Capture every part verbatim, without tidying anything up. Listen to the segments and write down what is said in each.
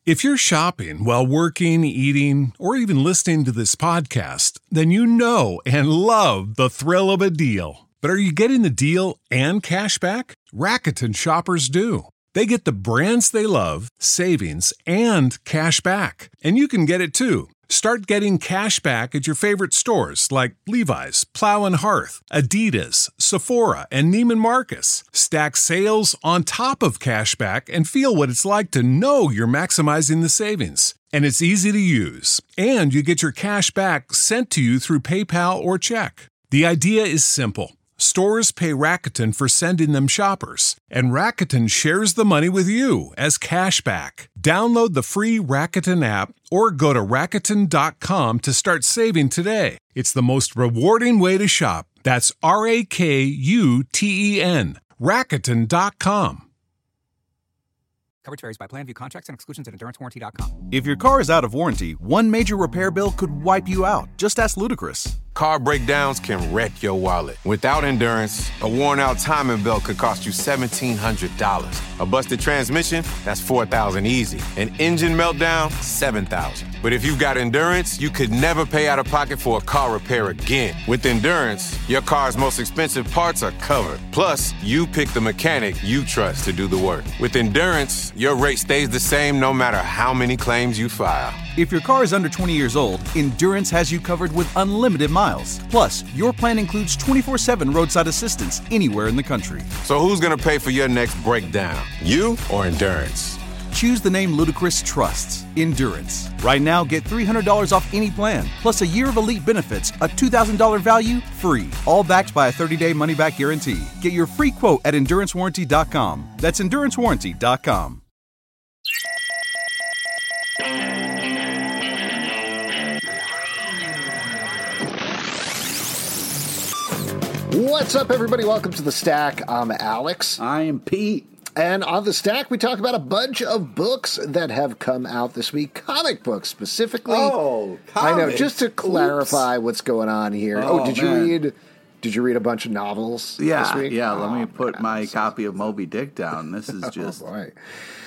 If you're shopping while working, eating, or even listening to this podcast, then you know and love the thrill of a deal. But are you getting the deal and cash back? Rakuten shoppers do. They get the brands they love, savings, and cash back. And you can get it too. Start getting cash back at your favorite stores like Levi's, Plow and Hearth, Adidas, Sephora, and Neiman Marcus. Stack sales on top of cash back and feel what it's like to know you're maximizing the savings. And it's easy to use. And you get your cash back sent to you through PayPal or check. The idea is simple. Stores pay Rakuten for sending them shoppers, and Rakuten shares the money with you as cash back. Download the free Rakuten app or go to Rakuten dot com to start saving today. It's the most rewarding way to shop. That's R A K U T E N. Rakuten dot com. Coverage varies by plan. View contracts and exclusions at endurance warranty dot com. If your car is out of warranty, one major repair bill could wipe you out. Just ask Ludacris. Car breakdowns can wreck your wallet. Without Endurance, a worn-out timing belt could cost you seventeen hundred dollars. A busted transmission, that's four thousand dollars easy. An engine meltdown, seven thousand dollars. But if you've got Endurance, you could never pay out of pocket for a car repair again. With Endurance, your car's most expensive parts are covered. Plus, you pick the mechanic you trust to do the work. With Endurance, your rate stays the same no matter how many claims you file. If your car is under twenty years old, Endurance has you covered with unlimited miles. Plus, your plan includes twenty-four seven roadside assistance anywhere in the country. So who's going to pay for your next breakdown? You or Endurance? Choose the name Ludacris trusts, Endurance. Right now, get three hundred dollars off any plan, plus a year of elite benefits, a two thousand dollars value, free. All backed by a thirty-day money-back guarantee. Get your free quote at endurance warranty dot com. That's endurance warranty dot com. What's up, everybody? Welcome to The Stack. I'm Alex. I am Pete. And on The Stack, we talk about a bunch of books that have come out this week. Comic books, specifically. Oh, comics. I know, just to clarify Oops. what's going on here. Oh, oh did man. you read... Did you read a bunch of novels yeah, this week? Yeah, oh, let me put God, my is... copy of Moby Dick down. This is just... oh, boy.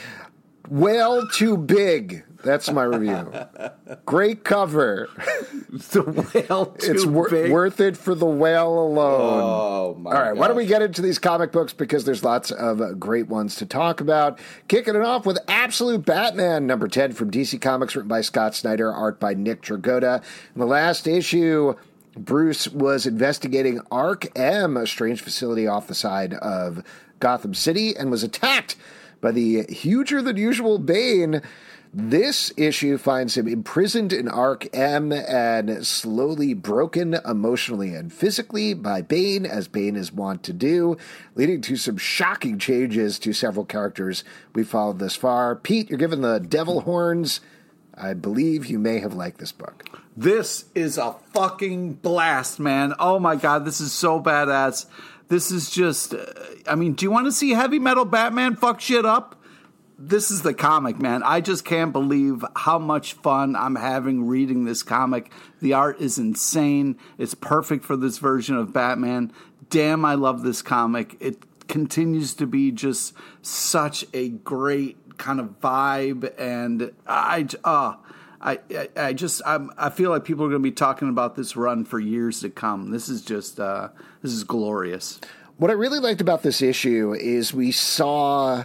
Whale Too Big. That's my review. Great cover. The whale too it's wor- big. worth it for the whale alone. Oh, my All right, gosh. why don't we get into these comic books, because there's lots of uh, great ones to talk about. Kicking it off with Absolute Batman, number ten from D C Comics, written by Scott Snyder, art by Nick Dragotta. In the last issue, Bruce was investigating Ark M, a strange facility off the side of Gotham City, and was attacked by the huger-than-usual Bane. This issue finds him imprisoned in Ark M and slowly broken emotionally and physically by Bane, as Bane is wont to do, leading to some shocking changes to several characters we've followed thus far. Pete, you're given the devil horns. I believe you may have liked this book. This is a fucking blast, man. Oh, my God, this is so badass. This is just, uh, I mean, do you want to see heavy metal Batman fuck shit up? This is the comic, man. I just can't believe how much fun I'm having reading this comic. The art is insane. It's perfect for this version of Batman. Damn, I love this comic. It continues to be just such a great kind of vibe, and I, uh, I, I, I just, I'm, I feel like people are going to be talking about this run for years to come. This is just, uh, this is glorious. What I really liked about this issue is we saw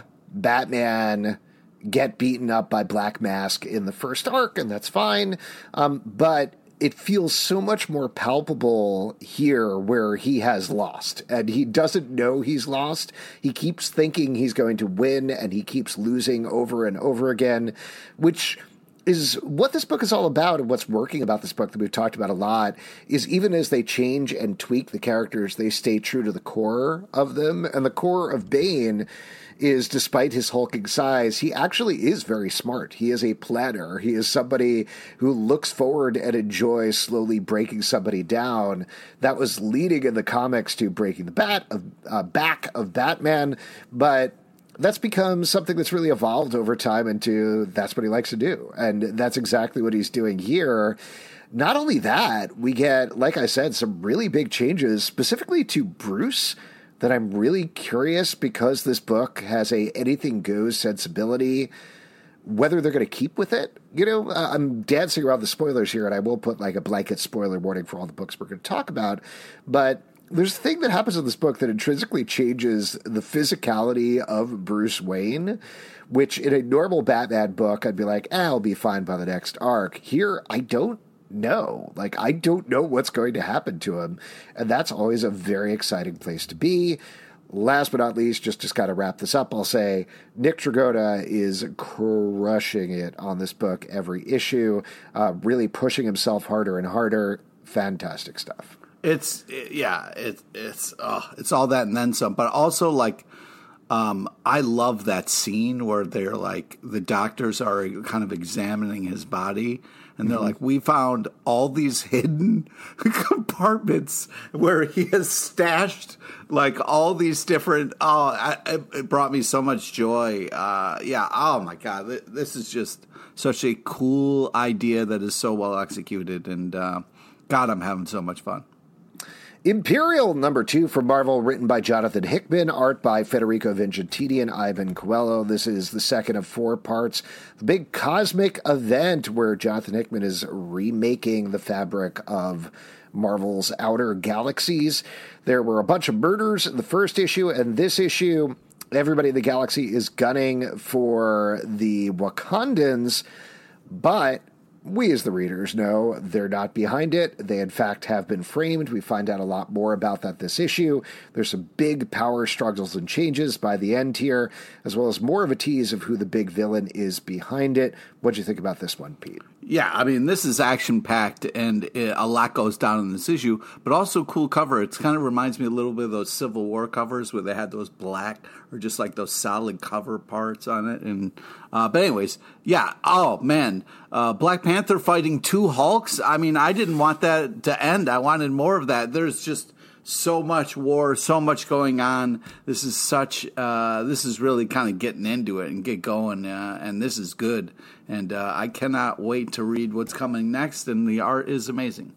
Batman get beaten up by Black Mask in the first arc, and that's fine. Um, but it feels so much more palpable here where he has lost, and he doesn't know he's lost. He keeps thinking he's going to win, and he keeps losing over and over again, which is what this book is all about. And what's working about this book that we've talked about a lot is even as they change and tweak the characters, they stay true to the core of them. And the core of Bane is, despite his hulking size, he actually is very smart. He is a planner. He is somebody who looks forward and enjoys slowly breaking somebody down. That was leading in the comics to breaking the bat of, uh, back of Batman, but that's become something that's really evolved over time into that's what he likes to do. And that's exactly what he's doing here. Not only that, we get, like I said, some really big changes, specifically to Bruce, that I'm really curious, because this book has a anything goes sensibility. whether they're going to keep with it. You know, uh, I'm dancing around the spoilers here, and I will put like a blanket spoiler warning for all the books we're going to talk about. But there's a thing that happens in this book that intrinsically changes the physicality of Bruce Wayne, which in a normal Batman book, I'd be like, eh, I'll be fine by the next arc. Here, I don't know. Like, I don't know what's going to happen to him. And that's always a very exciting place to be. Last but not least, just to kind of wrap this up, I'll say Nick Dragotta is crushing it on this book every issue, uh, really pushing himself harder and harder. Fantastic stuff. It's yeah, it, it's oh, it's all that and then some. But also, like, um, I love that scene where they're like the doctors are kind of examining his body. And they're mm-hmm. like, we found all these hidden compartments where he has stashed like all these different. Oh, I, it brought me so much joy. Uh, yeah. Oh my God, this is just such a cool idea that is so well executed. And uh, God, I'm having so much fun. Imperial number two from Marvel, written by Jonathan Hickman, art by Federico Vincentini and Ivan Coelho. This is the second of four parts. The big cosmic event where Jonathan Hickman is remaking the fabric of Marvel's outer galaxies. There were a bunch of murders in the first issue, and this issue, everybody in the galaxy is gunning for the Wakandans, but we as the readers know they're not behind it. They, in fact, have been framed. We find out a lot more about that this issue. There's some big power struggles and changes by the end here, as well as more of a tease of who the big villain is behind it. What'd you think about this one, Pete? Yeah, I mean, this is action-packed, and it, a lot goes down in this issue, but also cool cover. It kind of reminds me a little bit of those Civil War covers where they had those black or just like those solid cover parts on it. And uh, But anyways, yeah, oh, man, uh, Black Panther fighting two Hulks. I mean, I didn't want that to end. I wanted more of that. There's just so much war, so much going on. This is such, uh, this is really kind of getting into it and get going, uh, and this is good. And uh, I cannot wait to read what's coming next, and the art is amazing.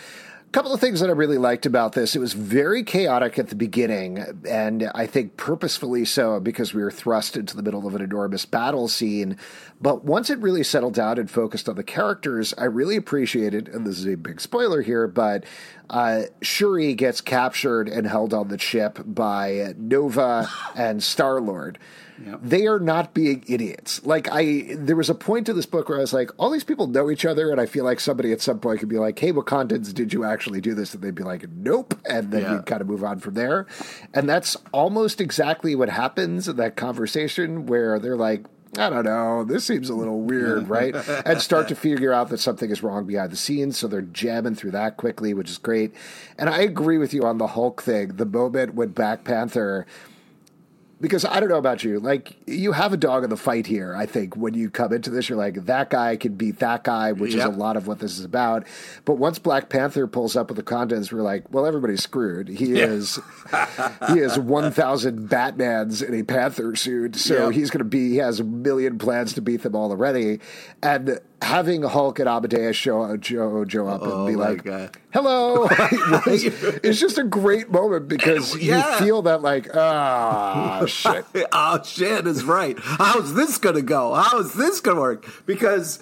A couple of things that I really liked about this. It was very chaotic at the beginning, and I think purposefully so because we were thrust into the middle of an enormous battle scene. But once it really settled down and focused on the characters, I really appreciated, and this is a big spoiler here, but uh, Shuri gets captured and held on the ship by Nova and Star-Lord. Yep. They are not being idiots. Like, I, there was a point to this book where I was like, all these people know each other, and I feel like somebody at some point could be like, hey, Wakandans, did you actually do this? And they'd be like, nope. And then yeah. we'd kind of move on from there. And that's almost exactly what happens in that conversation where they're like, I don't know, this seems a little weird, right? And start to figure out that something is wrong behind the scenes, so they're jamming through that quickly, which is great. And I agree with you on the Hulk thing. The moment when Black Panther... Because I don't know about you, like, you have a dog in the fight here, I think. When you come into this, you're like, that guy can beat that guy, which yep. is a lot of what this is about. But once Black Panther pulls up with the contents, we're like, well, everybody's screwed. He yeah. is he has one thousand Batmans in a Panther suit, so yep. he's going to be, he has a million plans to beat them all already. And having Hulk and Amadeus show, Joe, Joe up and oh be like, God. hello, was, it's just a great moment because yeah. you feel that like, ah, shit. oh, shit is right. How's this going to go? How is this going to work? Because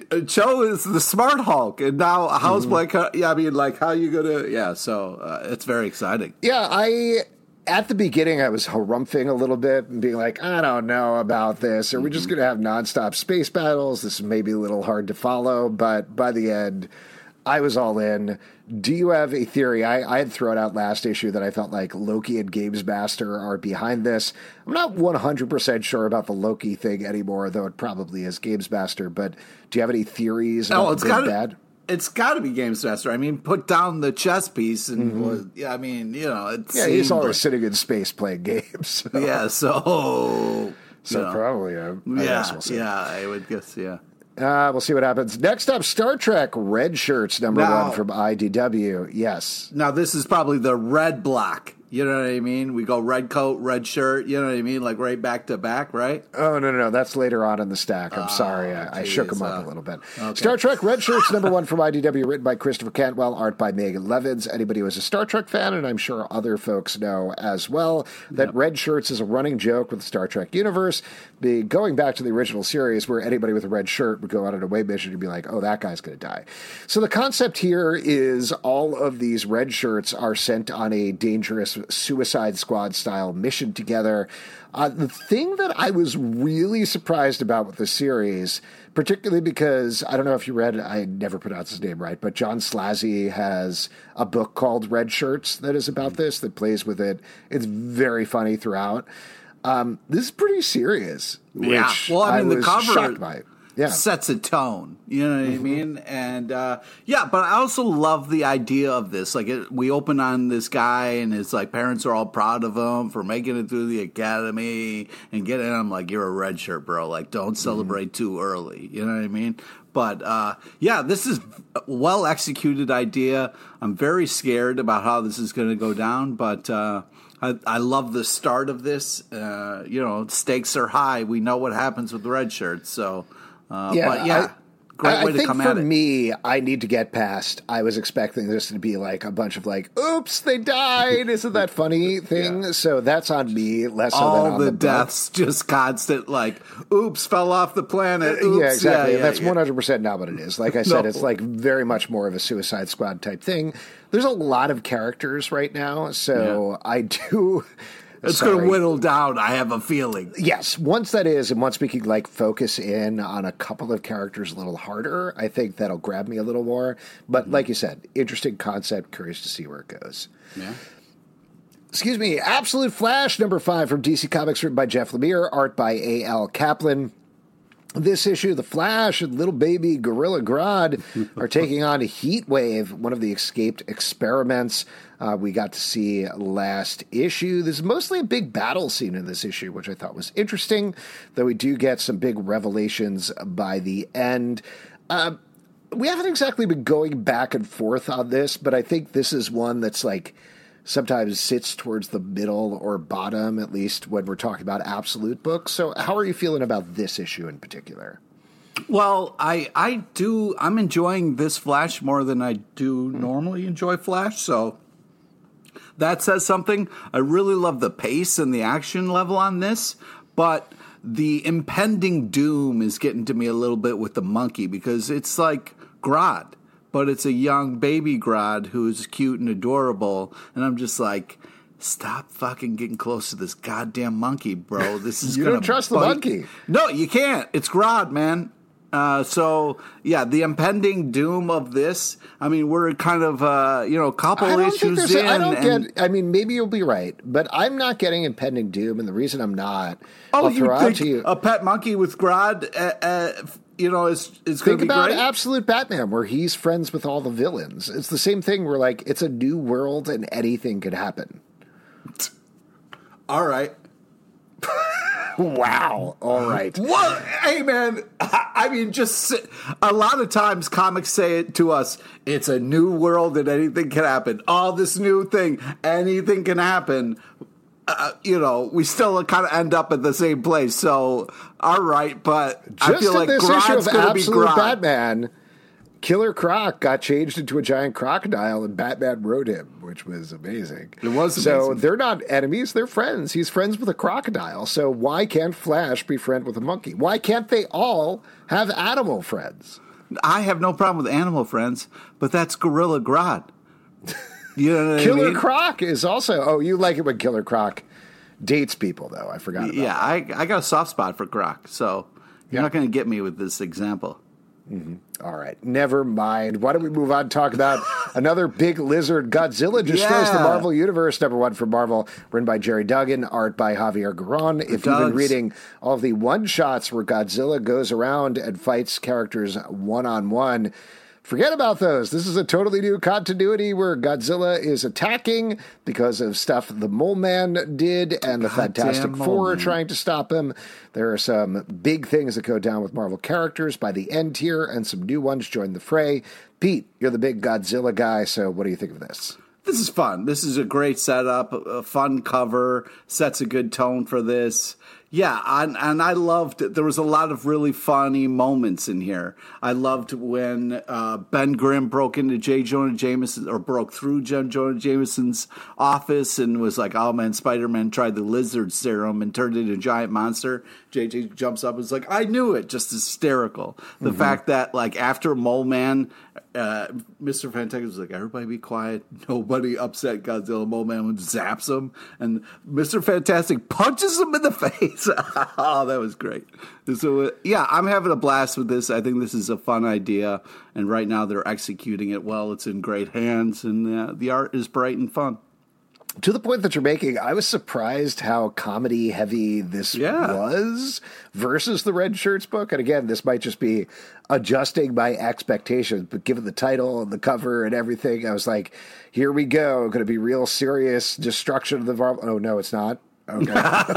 Joe is the smart Hulk, and now how's mm-hmm. Black? Yeah, I mean, like, how you going to, yeah, so uh, it's very exciting. Yeah, I... At the beginning, I was harumphing a little bit and being like, I don't know about this. Are mm-hmm. we just going to have nonstop space battles? This is maybe a little hard to follow. But by the end, I was all in. Do you have a theory? I, I had thrown out last issue that I felt like Loki and Games Master are behind this. I'm not one hundred percent sure about the Loki thing anymore, though it probably is Games Master. But do you have any theories about oh, it's good gotta, bad? It's got to be Games Master. I mean, put down the chess piece, and mm-hmm. was, yeah, I mean, you know, it yeah, he's always like, sitting in space playing games. So. Yeah, so so you know. probably, uh, I yeah, guess we'll see. yeah, I would guess, yeah. Uh, we'll see what happens. Next up, Star Trek Red Shirts, number now, one from I D W. Yes. Now, this is probably the red block You know what I mean? We go red coat, red shirt. You know what I mean? Like right back to back, right? Oh, no, no, no. That's later on in the stack. I'm oh, sorry. I, I shook them up uh, a little bit. Okay. Star Trek Red Shirts, number one from I D W, written by Christopher Cantwell, art by Megan Levins. Anybody who is a Star Trek fan, and I'm sure other folks know as well, that yep. Red Shirts is a running joke with the Star Trek universe. Be going back to the original series where anybody with a red shirt would go on an away mission and be like, oh, that guy's going to die. So the concept here is all of these red shirts are sent on a dangerous Suicide Squad style mission together. Uh, the thing that I was really surprised about with the series, particularly because I don't know if you read, I never pronounced his name right, but John Slazy has a book called Red Shirts that is about this, that plays with it. It's very funny throughout. Um, this is pretty serious. Yeah. Which well, I mean, I the was cover shocked by it. Yeah. Sets a tone, you know what mm-hmm. I mean? And, uh, yeah, but I also love the idea of this. Like, it, we open on this guy, and his, like, parents are all proud of him for making it through the academy and getting him, like, you're a red shirt, bro. Like, don't celebrate mm-hmm. too early, you know what I mean? But, uh, yeah, this is a well-executed idea. I'm very scared about how this is going to go down, but, uh, I, I love the start of this. Uh, you know, stakes are high. We know what happens with the red shirts, so... Uh, yeah, but yeah, I, great I, way I to come at it. For me, I need to get past. I was expecting this to be like a bunch of like, "Oops, they died." Isn't that funny thing? Yeah. So that's on me. Less all so than on the, the deaths, book. Just constant like, "Oops, fell off the planet." Oops. Yeah, exactly. Yeah, yeah, that's yeah. one hundred percent not what it is. Like I said, no. It's like very much more of a Suicide Squad type thing. There's a lot of characters right now, so yeah. I do. It's going to whittle down, I have a feeling. Yes. Once that is, and once we can like focus in on a couple of characters a little harder, I think that'll grab me a little more. But mm-hmm. like you said, interesting concept, curious to see where it goes. Yeah. Excuse me. Absolute Flash, number five from D C Comics, written by Jeff Lemire, art by A L Kaplan. This issue, The Flash and little baby Gorilla Grodd are taking on a heat wave, one of the escaped experiments uh, we got to see last issue. There's mostly a big battle scene in this issue, which I thought was interesting, though we do get some big revelations by the end. Uh, we haven't exactly been going back and forth on this, but I think this is one that's like sometimes sits towards the middle or bottom, at least when we're talking about absolute books. So how are you feeling about this issue in particular? Well, I I do, I'm enjoying this Flash more than I do normally enjoy Flash, so that says something. I really love the pace and the action level on this, but the impending doom is getting to me a little bit with the monkey, because it's like Grodd, but it's a young baby Grodd who's cute and adorable, and I'm just like, stop fucking getting close to this goddamn monkey, bro. This is you gonna don't trust bite. the monkey. No, you can't. It's Grodd, man. Uh, so, yeah, the impending doom of this, I mean, we're kind of, uh, you know, a couple I don't issues think in. I don't and, get, I mean, maybe you'll be right, but I'm not getting impending doom, and the reason I'm not, oh, I'll you throw out think to you. a pet monkey with Grodd, uh, uh, you know, is, is going to Think be about great? Absolute Batman, where he's friends with all the villains. It's the same thing where, like, it's a new world and anything could happen. All right. Wow. All right. What? Hey, man. I mean, just a lot of times comics say it to us. It's a new world and anything can happen. All this new thing, anything can happen. Uh, you know, we still kind of end up at the same place. So, all right, but just I feel in like this issue Grodd's of going to be Absolute Grodd. Batman, Killer Croc got changed into a giant crocodile, and Batman rode him, which was amazing. It was amazing. So they're not enemies; they're friends. He's friends with a crocodile. So why can't Flash be friend with a monkey? Why can't they all have animal friends? I have no problem with animal friends, but that's Gorilla Grodd. You know what Killer I mean? Croc is also. Oh, you like it when Killer Croc dates people, though. I forgot about yeah, that. I, I got a soft spot for Croc, so you're Yeah. not going to get me with this example. Mm-hmm. All right, never mind. Why don't we move on and talk about another big lizard? Godzilla destroys Yeah. the Marvel Universe, number one from Marvel, written by Jerry Duggan, art by Javier Garron. If you've been Dugs. reading all of the one-shots where Godzilla goes around and fights characters one-on-one, forget about those. This is a totally new continuity where Godzilla is attacking because of stuff the Mole Man did and the Goddamn Fantastic Mole Four are Man. trying to stop him. There are some big things that go down with Marvel characters by the end here, and some new ones join the fray. Pete, you're the big Godzilla guy, so what do you think of this? this is fun. This is a great setup, a fun cover, sets a good tone for this. Yeah, and, and I loved it. There was a lot of really funny moments in here. I loved when uh, Ben Grimm broke into J. Jonah Jameson, or broke through J. Jonah Jameson's office and was like, oh man, Spider-Man tried the lizard serum and turned into a giant monster. J J jumps up and is like, I knew it. Just hysterical. The mm-hmm. fact that, like, after Mole Man, uh, Mister Fantastic was like, everybody be quiet. Nobody upset Godzilla. Mole Man zaps him. And Mister Fantastic punches him in the face. Oh, that was great. So, uh, yeah, I'm having a blast with this. I think this is a fun idea. And right now they're executing it well. It's in great hands. And uh, the art is bright and fun. To the point that you're making, I was surprised how comedy heavy this yeah. was versus the Red Shirts book. And again, this might just be adjusting my expectations, but given the title and the cover and everything, I was like, here we go. Going to be real serious destruction of the Marvel. Oh, no, it's not. Okay.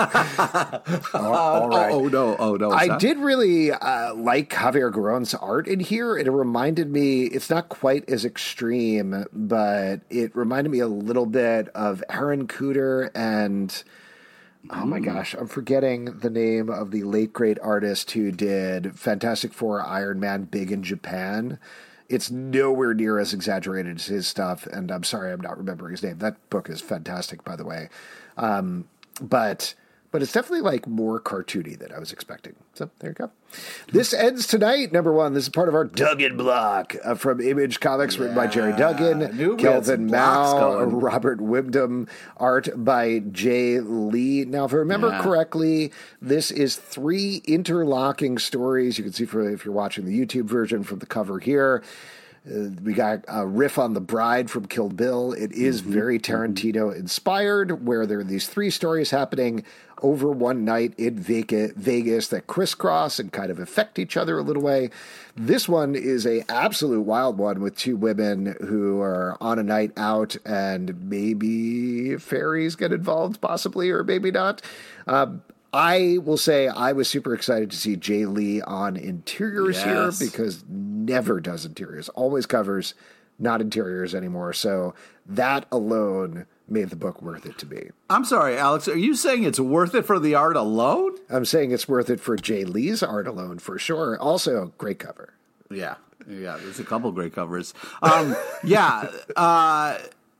all, all right. Oh, oh no! Oh no! I did really uh, like Javier Garron's art in here. It reminded me. It's not quite as extreme, but it reminded me a little bit of Aaron Cooter and. Oh my gosh, I'm forgetting the name of the late great artist who did Fantastic Four, Iron Man, Big in Japan. It's nowhere near as exaggerated as his stuff, and I'm sorry I'm not remembering his name. That book is fantastic, by the way. Um, But but it's definitely like more cartoony than I was expecting. So there you go. This ends tonight. Number one, this is part of our Duggan block uh, from Image Comics, yeah. written by Jerry Duggan, Kelvin Mao, Robert Wyndham, art by Jay Lee. Now, if I remember yeah. correctly, this is three interlocking stories. You can see for if you're watching the YouTube version from the cover here. Uh, we got a riff on The Bride from Kill Bill. It is mm-hmm. very Tarantino inspired, where there are these three stories happening over one night in Vegas that crisscross and kind of affect each other a little way. This one is a absolute wild one with two women who are on a night out, and maybe fairies get involved, possibly, or maybe not. Um, I will say I was super excited to see Jay Lee on interiors yes. here, because never does interiors, always covers, not interiors anymore. So that alone made the book worth it to me. I'm sorry, Alex, are you saying it's worth it for the art alone? I'm saying it's worth it for Jay Lee's art alone, for sure. Also, great cover. Yeah, yeah, there's a couple great covers. Um, yeah, uh,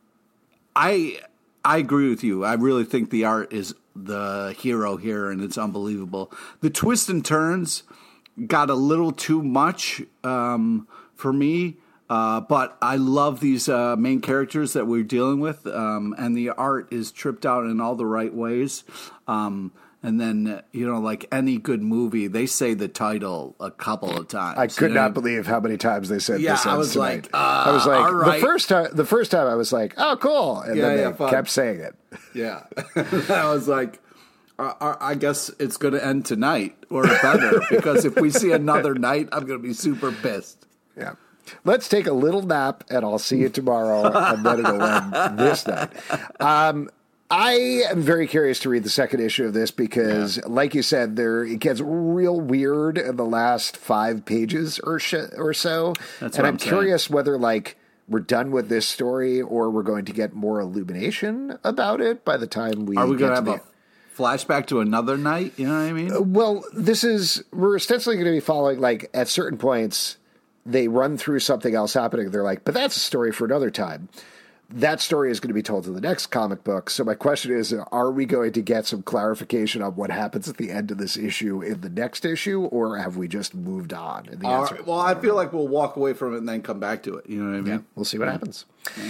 I I agree with you. I really think the art is the hero here, and it's unbelievable. The twists and turns got a little too much um, for me, uh, but I love these uh, main characters that we're dealing with, um, and the art is tripped out in all the right ways. Um, and then, you know, like any good movie, they say the title a couple of times. I could you know? not believe how many times they said yeah, this. I was tonight. like, uh, I was like, all right. the first time. The first time, I was like, oh, cool, and yeah, then yeah, they fun. kept saying it. Yeah, I was like, I, I guess it's going to end tonight or better, because if we see another night, I'm going to be super pissed. Yeah. Let's take a little nap, and I'll see you tomorrow, and then it'll end this night. Um, I am very curious to read the second issue of this, because, yeah. like you said, there it gets real weird in the last five pages or, sh- or so. That's and I'm, I'm saying. curious whether, like, we're done with this story, or we're going to get more illumination about it by the time we Are we get going to to have the... a flashback to another night? You know what I mean? Uh, well, this is... We're ostensibly going to be following, like, at certain points, they run through something else happening. They're like, but that's a story for another time. That story is going to be told in the next comic book. So my question is, are we going to get some clarification on what happens at the end of this issue in the next issue, or have we just moved on? And the answer, right. Well, I feel like we'll walk away from it and then come back to it. You know what I mean? Yeah, we'll see what yeah. happens. Yeah.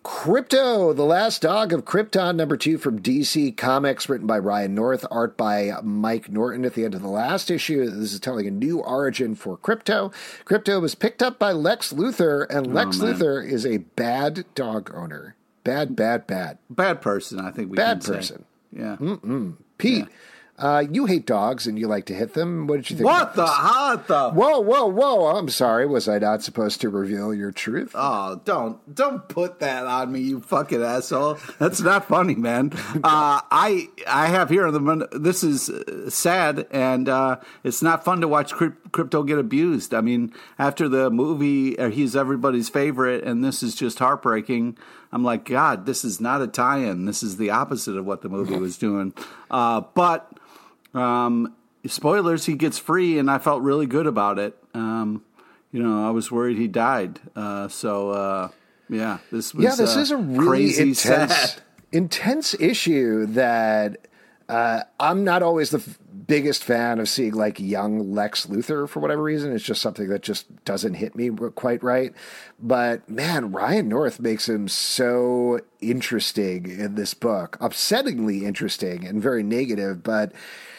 Crypto, The Last Dog of Krypton, number two from D C Comics, written by Ryan North, art by Mike Norton. At the end of the last issue, this is telling a new origin for Crypto. Crypto was picked up by Lex Luthor, and Lex oh, Luthor is a bad dog owner. Bad, bad, bad. Bad person, I think we bad can person. Say. Yeah. Mm-mm. Pete. Yeah. Uh, you hate dogs and you like to hit them. What did you think? What the? How the? Whoa, whoa, whoa! I'm sorry. Was I not supposed to reveal your truth? Oh, don't don't put that on me, you fucking asshole. That's not funny, man. Uh, I I have here the this is sad, and uh, it's not fun to watch Krypto get abused. I mean, after the movie, uh, he's everybody's favorite, and this is just heartbreaking. I'm like, God, this is not a tie-in. This is the opposite of what the movie was doing. Uh, but um, spoilers, he gets free, and I felt really good about it. Um, you know, I was worried he died. Uh, so, uh, yeah, this was yeah, this uh, is a really crazy intense, sad. intense issue that uh, I'm not always the f- biggest fan of seeing like young Lex Luthor for whatever reason. It's just something that just doesn't hit me quite right. But man, Ryan North makes him so interesting in this book, upsettingly interesting and very negative, but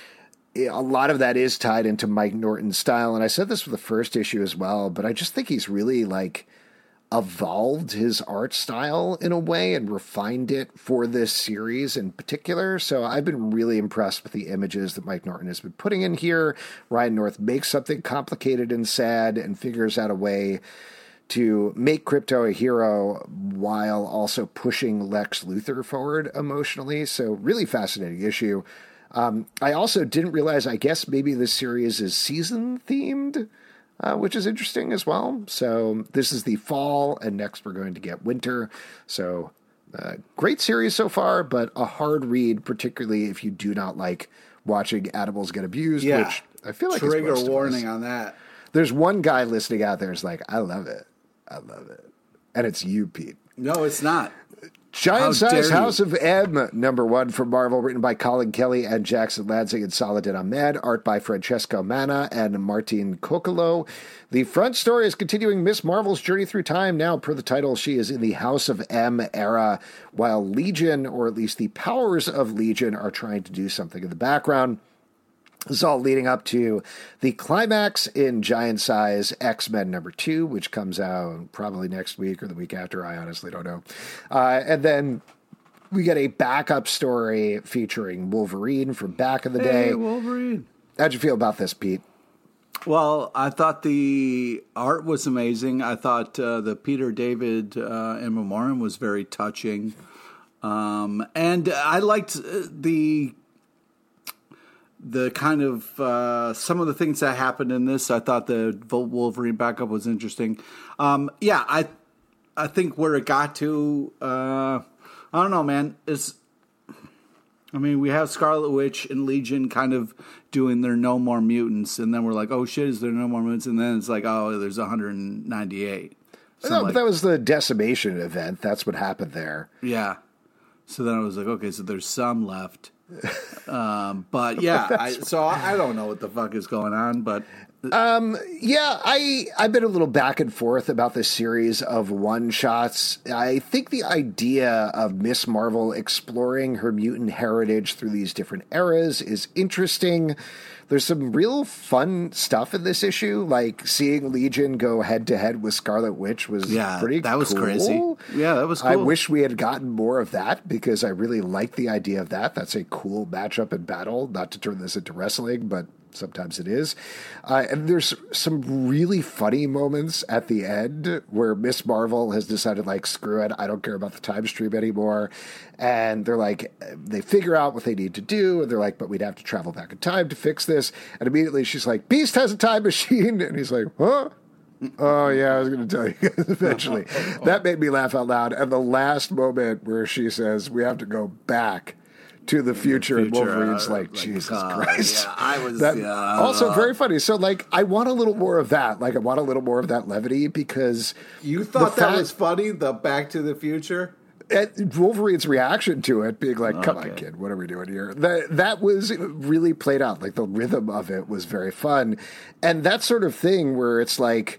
a lot of that is tied into Mike Norton's style. And I said this for the first issue as well, but I just think he's really like evolved his art style in a way and refined it for this series in particular. So I've been really impressed with the images that Mike Norton has been putting in here. Ryan North makes something complicated and sad and figures out a way to make Krypto a hero while also pushing Lex Luthor forward emotionally. So really fascinating issue. Um, I also didn't realize, I guess maybe this series is season themed, Uh, which is interesting as well. So this is the fall, and next we're going to get winter. So uh, great series so far, but a hard read, particularly if you do not like watching animals get abused, Yeah. which I feel like is Trigger most of warning us. on that. There's one guy listening out there who's like, I love it. I love it. And it's you, Pete. No, it's not. Giant How Size dare House you. of M, number one from Marvel, written by Colin Kelly and Jackson Lansing and Saladin Ahmed, art by Francesco Manna and Martin Coccolo. The front story is continuing Miss Marvel's journey through time. Now, per the title, she is in the House of M era, while Legion, or at least the powers of Legion, are trying to do something in the background. This is all leading up to the climax in Giant Size X-Men number two, which comes out probably next week or the week after. I honestly don't know. Uh, and then we get a backup story featuring Wolverine from back in the day. Hey, Wolverine. How'd you feel about this, Pete? Well, I thought the art was amazing. I thought uh, the Peter David uh, in memoriam was very touching. Um, and I liked the... The kind of uh, some of the things that happened in this, I thought the Wolverine backup was interesting. Um, yeah, I I think where it got to, uh, I don't know, man. Is I mean, we have Scarlet Witch and Legion kind of doing their No More Mutants, and then we're like, oh shit, is there no more mutants? And then it's like, oh, there's one hundred ninety-eight. So No, like, but that was the decimation event. That's what happened there. yeah. So then I was like, okay, so there's some left. um, but yeah, I, so I, I don't know what the fuck is going on, but Um, yeah, I, I've been a little back and forth about this series of one-shots. I think the idea of Miss Marvel exploring her mutant heritage through these different eras is interesting. There's some real fun stuff in this issue, like seeing Legion go head-to-head with Scarlet Witch was yeah, pretty that was cool. crazy. Yeah, that was cool. I wish we had gotten more of that because I really like the idea of that. That's a cool matchup in battle, not to turn this into wrestling, but sometimes it is. Uh, and there's some really funny moments at the end where Miss Marvel has decided, like, screw it, I don't care about the time stream anymore. And they're like, they figure out what they need to do. And they're like, but we'd have to travel back in time to fix this. And immediately she's like, Beast has a time machine. And he's like, huh? Oh, yeah, I was going to tell you guys eventually. That made me laugh out loud. And the last moment where she says, we have to go back to the future, and future, Wolverine's uh, like, like, Jesus uh, Christ. yeah, I was that, yeah, also uh, very funny. So, like, I want a little more of that. Like, I want a little more of that levity because You thought the that fact- was funny, the Back to the Future? at Wolverine's reaction to it being like, come on, Okay. kid, what are we doing here? That, that was really played out. Like, the rhythm of it was very fun. And that sort of thing where it's like,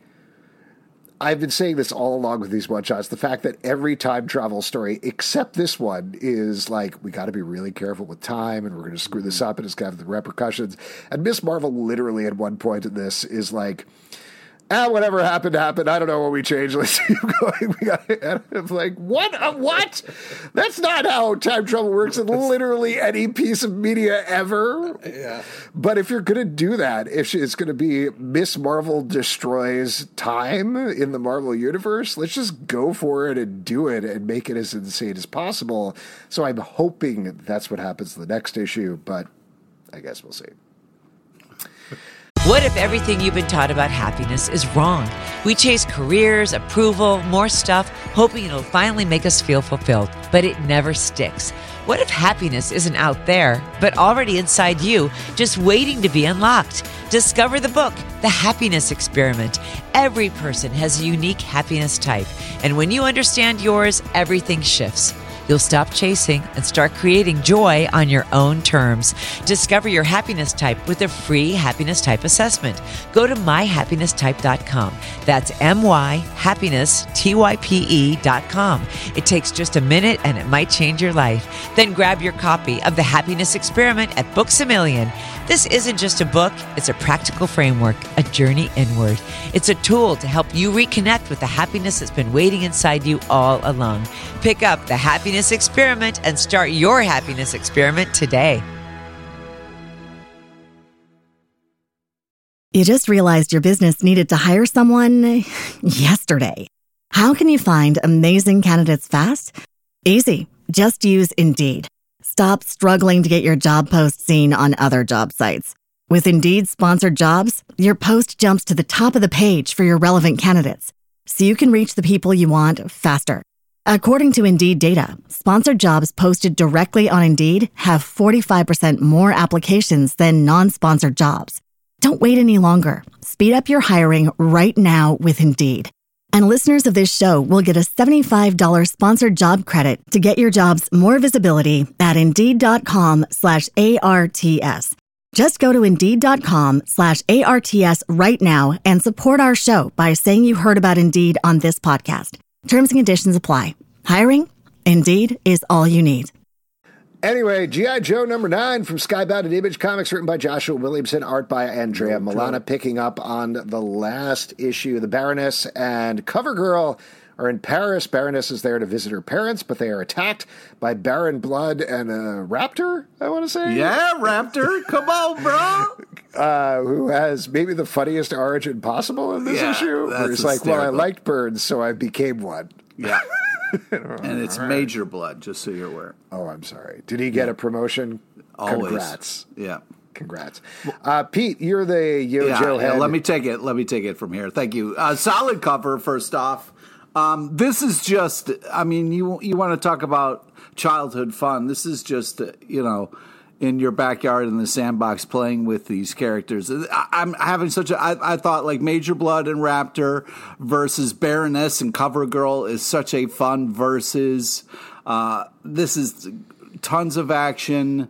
I've been saying this all along with these one-shots, the fact that every time travel story, except this one, is like, we got to be really careful with time, and we're going to screw this up, and it's going to have the repercussions. And Miss Marvel literally at one point in this is like, ah, whatever happened, happened. I don't know what we changed. Let's keep going. We got and I'm like, what? Uh, what? That's not how time travel works in literally any piece of media ever. Yeah. But if you're going to do that, if she, it's going to be Miss Marvel destroys time in the Marvel universe, let's just go for it and do it and make it as insane as possible. So I'm hoping that's what happens in the next issue, but I guess we'll see. What if everything you've been taught about happiness is wrong? We chase careers, approval, more stuff, hoping it'll finally make us feel fulfilled, but it never sticks. What if happiness isn't out there, but already inside you, just waiting to be unlocked? Discover the book, The Happiness Experiment. Every person has a unique happiness type, and when you understand yours, everything shifts. You'll stop chasing and start creating joy on your own terms. Discover your happiness type with a free happiness type assessment. Go to my happiness type dot com. That's M Y happiness T Y P E dot com. It takes just a minute and it might change your life. Then grab your copy of The Happiness Experiment at Books A Million. This isn't just a book, it's a practical framework, a journey inward. It's a tool to help you reconnect with the happiness that's been waiting inside you all along. Pick up The Happiness Experiment and start your happiness experiment today. You just realized your business needed to hire someone yesterday. How can you find amazing candidates fast? Easy. Just use Indeed. Stop struggling to get your job post seen on other job sites. With Indeed sponsored jobs, your post jumps to the top of the page for your relevant candidates, so you can reach the people you want faster. According to Indeed data, sponsored jobs posted directly on Indeed have forty-five percent more applications than non-sponsored jobs. Don't wait any longer. Speed up your hiring right now with Indeed. And listeners of this show will get a seventy-five dollars sponsored job credit to get your jobs more visibility at Indeed.com slash ARTS. Just go to Indeed.com slash ARTS right now and support our show by saying you heard about Indeed on this podcast. Terms and conditions apply. Hiring? Indeed is all you need. Anyway, G I. Joe number nine from Skybound and Image Comics, written by Joshua Williamson, art by Andrea Milana, picking up on the last issue. The Baroness and CoverGirl are in Paris. Baroness is there to visit her parents, but they are attacked by Baron Blood and a raptor, I want to say. Yeah, raptor. Come on, bro. Uh, who has maybe the funniest origin possible in this yeah, issue. Where he's like, well, I liked birds, so I became one. Yeah. And it's right. Major Blood, just so you're aware. Oh, I'm sorry. Did he get yeah. a promotion? Always. Congrats. Yeah. Congrats. Uh, Pete, you're the Yo yeah, Joe head. Yeah, let me take it. Let me take it from here. Thank you. Uh, solid cover, first off. Um, this is just, I mean, you you want to talk about childhood fun. This is just, uh, you know, in your backyard in the sandbox playing with these characters. I, I'm having such a, I, I thought like Major Blood and Raptor versus Baroness and CoverGirl is such a fun versus. Uh, this is tons of action.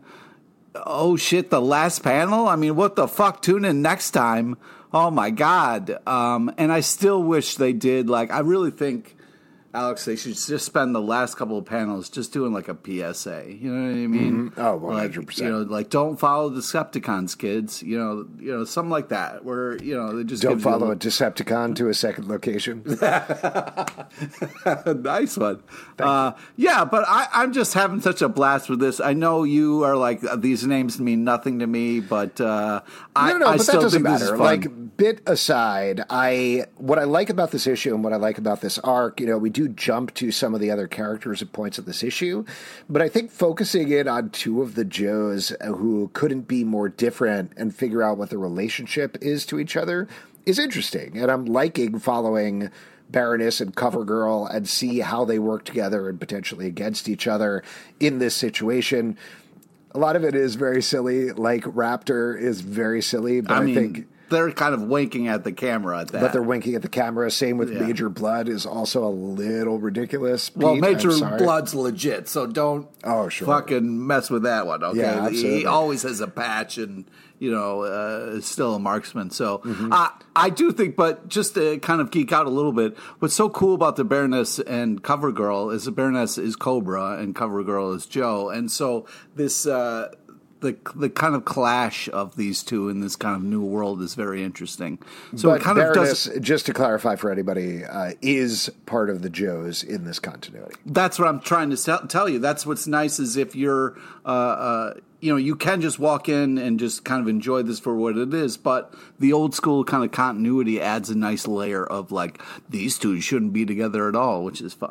Oh shit, the last panel? I mean, what the fuck? Tune in next time. Oh my God. Um, and I still wish they did, like, I really think, Alex, they should just spend the last couple of panels just doing like a P S A. You know what I mean? Mm-hmm. Oh, one hundred percent. Like, you know, like don't follow the Decepticons, kids. You know, you know, something like that. Where you know they just don't follow a, a Decepticon to a second location. Nice one. Uh, yeah, but I, I'm just having such a blast with this. I know you are like these names mean nothing to me, but uh, I no, no, I but still that doesn't think matter. This is fun. Like bit aside, I what I like about this issue and what I like about this arc, you know, we do jump to some of the other characters at points of this issue, but I think focusing in on two of the Joes who couldn't be more different and figure out what the relationship is to each other is interesting. And I'm liking following Baroness and CoverGirl and see how they work together and potentially against each other in this situation. A lot of it is very silly, like Raptor is very silly, but I, I mean, think they're kind of winking at the camera at that. But they're winking at the camera. Same with yeah. Major Blood is also a little ridiculous. Pete, well, Major Blood's legit, so don't oh, sure. fucking mess with that one, okay? Yeah, absolutely. He always has a patch and, you know, uh, is still a marksman. So mm-hmm. uh, I do think, but just to kind of geek out a little bit, what's so cool about the Baroness and CoverGirl is the Baroness is Cobra and CoverGirl is Joe. And so this... Uh, The, the kind of clash of these two in this kind of new world is very interesting. So but it kind Baroness, of does, just to clarify for anybody, uh, is part of the Joes in this continuity. That's what I'm trying to tell, tell you. That's what's nice is if you're, uh, uh, you know, you can just walk in and just kind of enjoy this for what it is. But the old school kind of continuity adds a nice layer of like these two shouldn't be together at all, which is fun.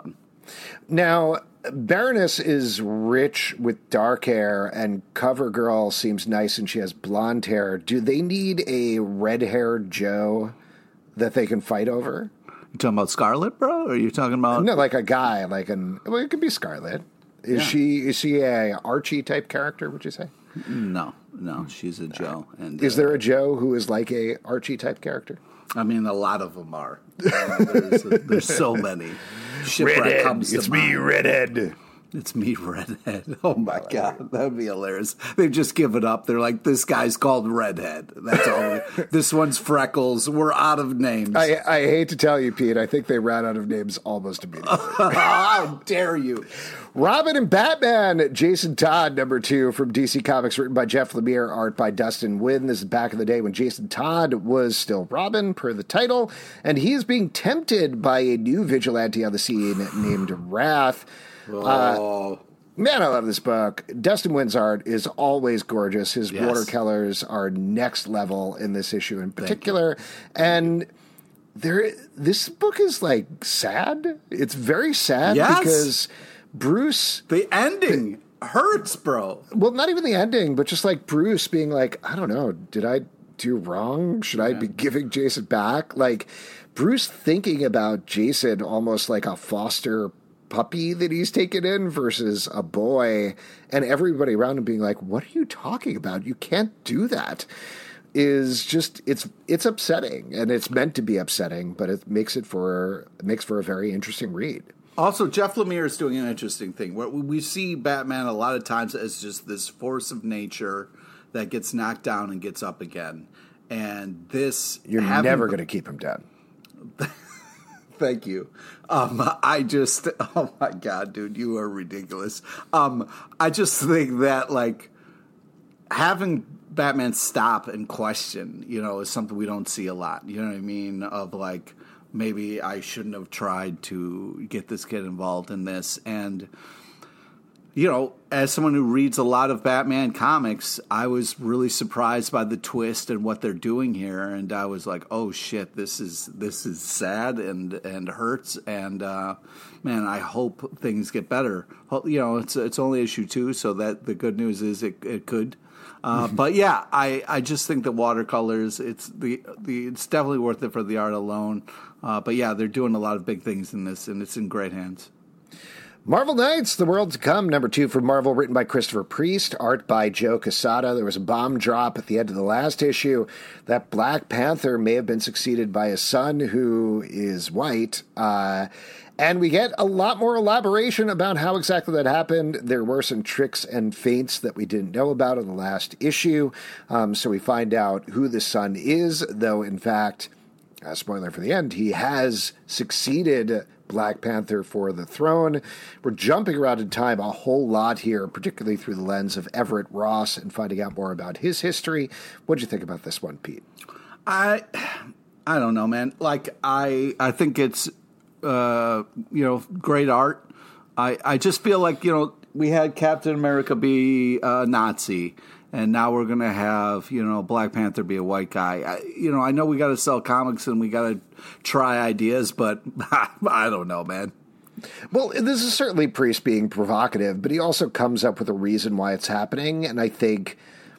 Now, Baroness is rich with dark hair, and CoverGirl seems nice and she has blonde hair. Do they need a red-haired Joe that they can fight over? You talking about Scarlet, bro? Or are you talking about... No, like a guy, like an... Well, it could be Scarlet. Is Yeah. she is she a Archie-type character, would you say? No, no, she's a Joe. And Is uh, there a Joe who is like a Archie-type character? I mean, a lot of them are. Uh, there's, there's so many. Shipwreck comes to It's me, mind. Redhead. It's me, Redhead. Oh, my God. That would be hilarious. They've just given up. They're like, this guy's called Redhead. That's all. We, this one's Freckles. We're out of names. I, I hate to tell you, Pete, I think they ran out of names almost immediately. How dare you? Robin and Batman, Jason Todd, number two from D C Comics, written by Jeff Lemire, art by Dustin Nguyen. This is back in the day when Jason Todd was still Robin, per the title, and he is being tempted by a new vigilante on the scene named Wrath. Oh. Uh, man, I love this book. Dustin Nguyen's art is always gorgeous. His Yes. watercolors are next level in this issue in particular, and there, this book is like sad. It's very sad Yes. because Bruce, The ending hurts, bro. well, not even the ending, but just like Bruce being like, I don't know, did I do wrong? Should I be giving Jason back? Like Bruce thinking about Jason almost like a foster puppy that he's taken in versus a boy, and everybody around him being like, what are you talking about? You can't do that. Is just it's it's upsetting, and it's meant to be upsetting, but it makes it for it makes for a very interesting read. Also, Jeff Lemire is doing an interesting thing. Where we see Batman a lot of times as just this force of nature that gets knocked down and gets up again. And this... You're having- never going to keep him down. Thank you. Um, I just... Oh, my God, dude, you are ridiculous. Um, I just think that, like, having Batman stop and question, you know, is something we don't see a lot. You know what I mean? Of, like... Maybe I shouldn't have tried to get this kid involved in this. And, you know, as someone who reads a lot of Batman comics, I was really surprised by the twist and what they're doing here. And I was like, oh, shit, this is this is sad and, and hurts. And, uh, man, I hope things get better. You know, it's it's only issue two, so that the good news is it, it could. Uh, but yeah, I, I just think that watercolors, it's the the it's definitely worth it for the art alone. Uh, but yeah, they're doing a lot of big things in this, and it's in great hands. Marvel Knights, The World to Come, number two from Marvel, written by Christopher Priest, art by Joe Quesada. There was a bomb drop at the end of the last issue that Black Panther may have been succeeded by a son who is white. Uh, and we get a lot more elaboration about how exactly that happened. There were some tricks and feints that we didn't know about in the last issue. Um, so we find out who the son is, though, in fact, uh, spoiler for the end, he has succeeded Black Panther for the throne. We're jumping around in time a whole lot here, particularly through the lens of Everett Ross and finding out more about his history. What do you think about this one, Pete? I I don't know, man. Like I I think it's uh, you know, great art. I I just feel like, you know, we had Captain America be a Nazi, and now we're going to have, you know, Black Panther be a white guy. I, you know, I know we got to sell comics and we got to try ideas, but I don't know, man. Well, this is certainly Priest being provocative, but he also comes up with a reason why it's happening, and I think,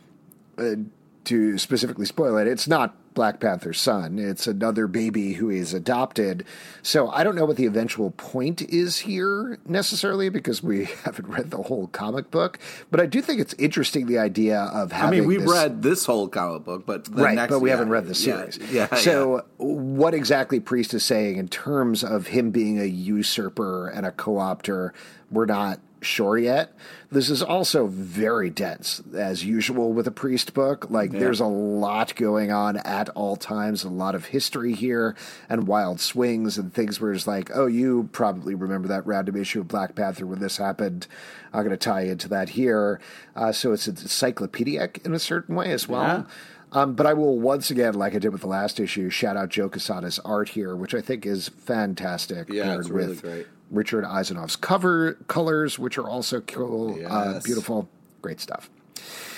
uh, to specifically spoil it, it's not Black Panther's son. It's another baby who is adopted. So I don't know what the eventual point is here necessarily, because we haven't read the whole comic book. But I do think it's interesting, the idea of having I mean, we this... read this whole comic book, but the right, next, but we yeah, haven't read the yeah, series. Yeah, so yeah. what exactly Priest is saying in terms of him being a usurper and a co-opter, we're not sure yet. This is also very dense, as usual with a Priest book. Like, yeah. There's a lot going on at all times, a lot of history here, and wild swings and things where it's like, oh, you probably remember that random issue of Black Panther when this happened. I'm going to tie into that here. Uh, so it's encyclopedic in a certain way as well. Yeah. Um, but I will once again, like I did with the last issue, shout out Joe Quesada's art here, which I think is fantastic. Yeah, it's really with great. Richard Eisenoff's cover colors, which are also cool, Yes. uh, beautiful, great stuff.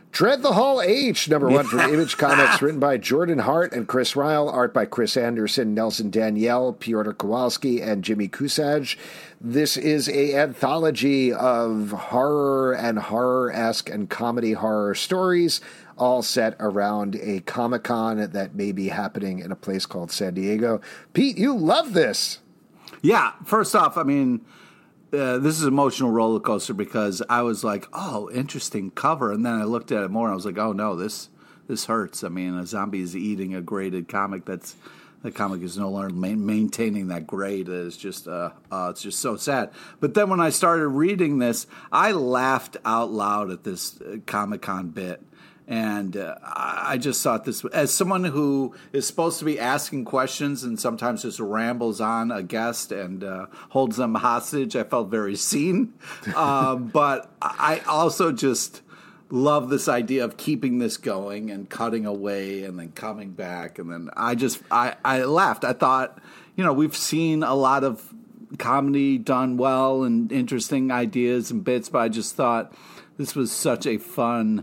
Tread the Hall H, number one from Image Comics, written by Jordan Hart and Chris Ryle, art by Chris Anderson, Nelson Danielle, Piotr Kowalski, and Jimmy Kusaj. This is a anthology of horror and horror-esque and comedy horror stories, all set around a Comic-Con that may be happening in a place called San Diego. Pete, you love this. Yeah, first off, I mean... Uh, this is an emotional roller coaster because I was like, oh, interesting cover. And then I looked at it more and I was like, oh, no, this this hurts. I mean, a zombie is eating a graded comic. That's the comic is no longer ma- maintaining that grade. It's just, uh, uh, it's just so sad. But then when I started reading this, I laughed out loud at this uh, Comic-Con bit. And uh, I just thought this, as someone who is supposed to be asking questions and sometimes just rambles on a guest and uh, holds them hostage, I felt very seen. um, but I also just love this idea of keeping this going and cutting away and then coming back. And then I just, I, I laughed. I thought, you know, we've seen a lot of comedy done well and interesting ideas and bits, but I just thought this was such a fun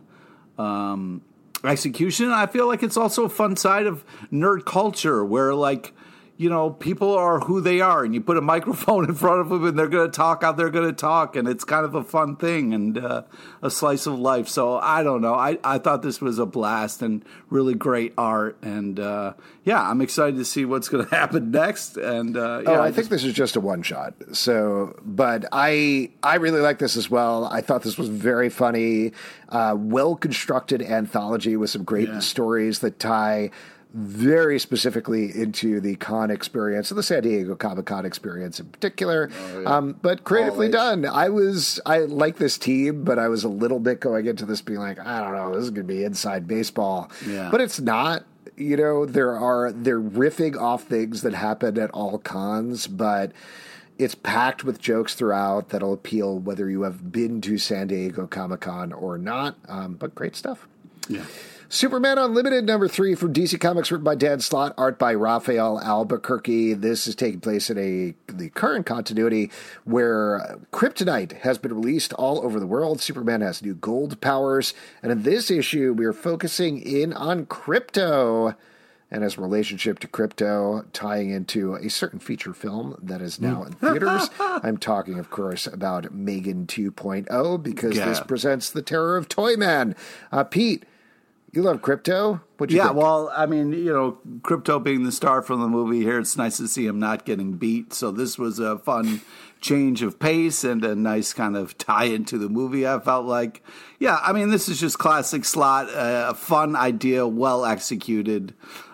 Um, execution. I feel like it's also a fun side of nerd culture where, like, you know, people are who they are and you put a microphone in front of them and they're going to talk how they're going to talk, and it's kind of a fun thing and uh, a slice of life. So I don't know. I, I thought this was a blast and really great art. And uh, yeah, I'm excited to see what's going to happen next. And uh, yeah, oh, I, I think just, this is just a one shot. So, but I I really like this as well. I thought this was very funny, uh, well constructed anthology with some great Yeah. stories that tie very specifically into the con experience, and the San Diego Comic-Con experience in particular, oh, yeah. um, but creatively done. I was, I like this team, but I was a little bit going into this being like, I don't know, this is going to be inside baseball, yeah. but it's not. You know, there are, they're riffing off things that happen at all cons, but it's packed with jokes throughout that'll appeal whether you have been to San Diego Comic-Con or not, um, but great stuff. Yeah. Superman Unlimited, number three from D C Comics, written by Dan Slott, art by Raphael Albuquerque. This is taking place in a the current continuity where kryptonite has been released all over the world. Superman has new gold powers, and in this issue, we are focusing in on Krypto and his relationship to Krypto, tying into a certain feature film that is now in theaters. I'm talking, of course, about Megan two point oh, because Yeah. this presents the terror of Toyman. Uh, Pete, you love Krypto? What'd you yeah, think? well, I mean, you know, Krypto being the star from the movie here, it's nice to see him not getting beat. So this was a fun change of pace and a nice kind of tie into the movie, I felt like. Yeah, I mean, this is just classic Slott, uh, a fun idea, well executed.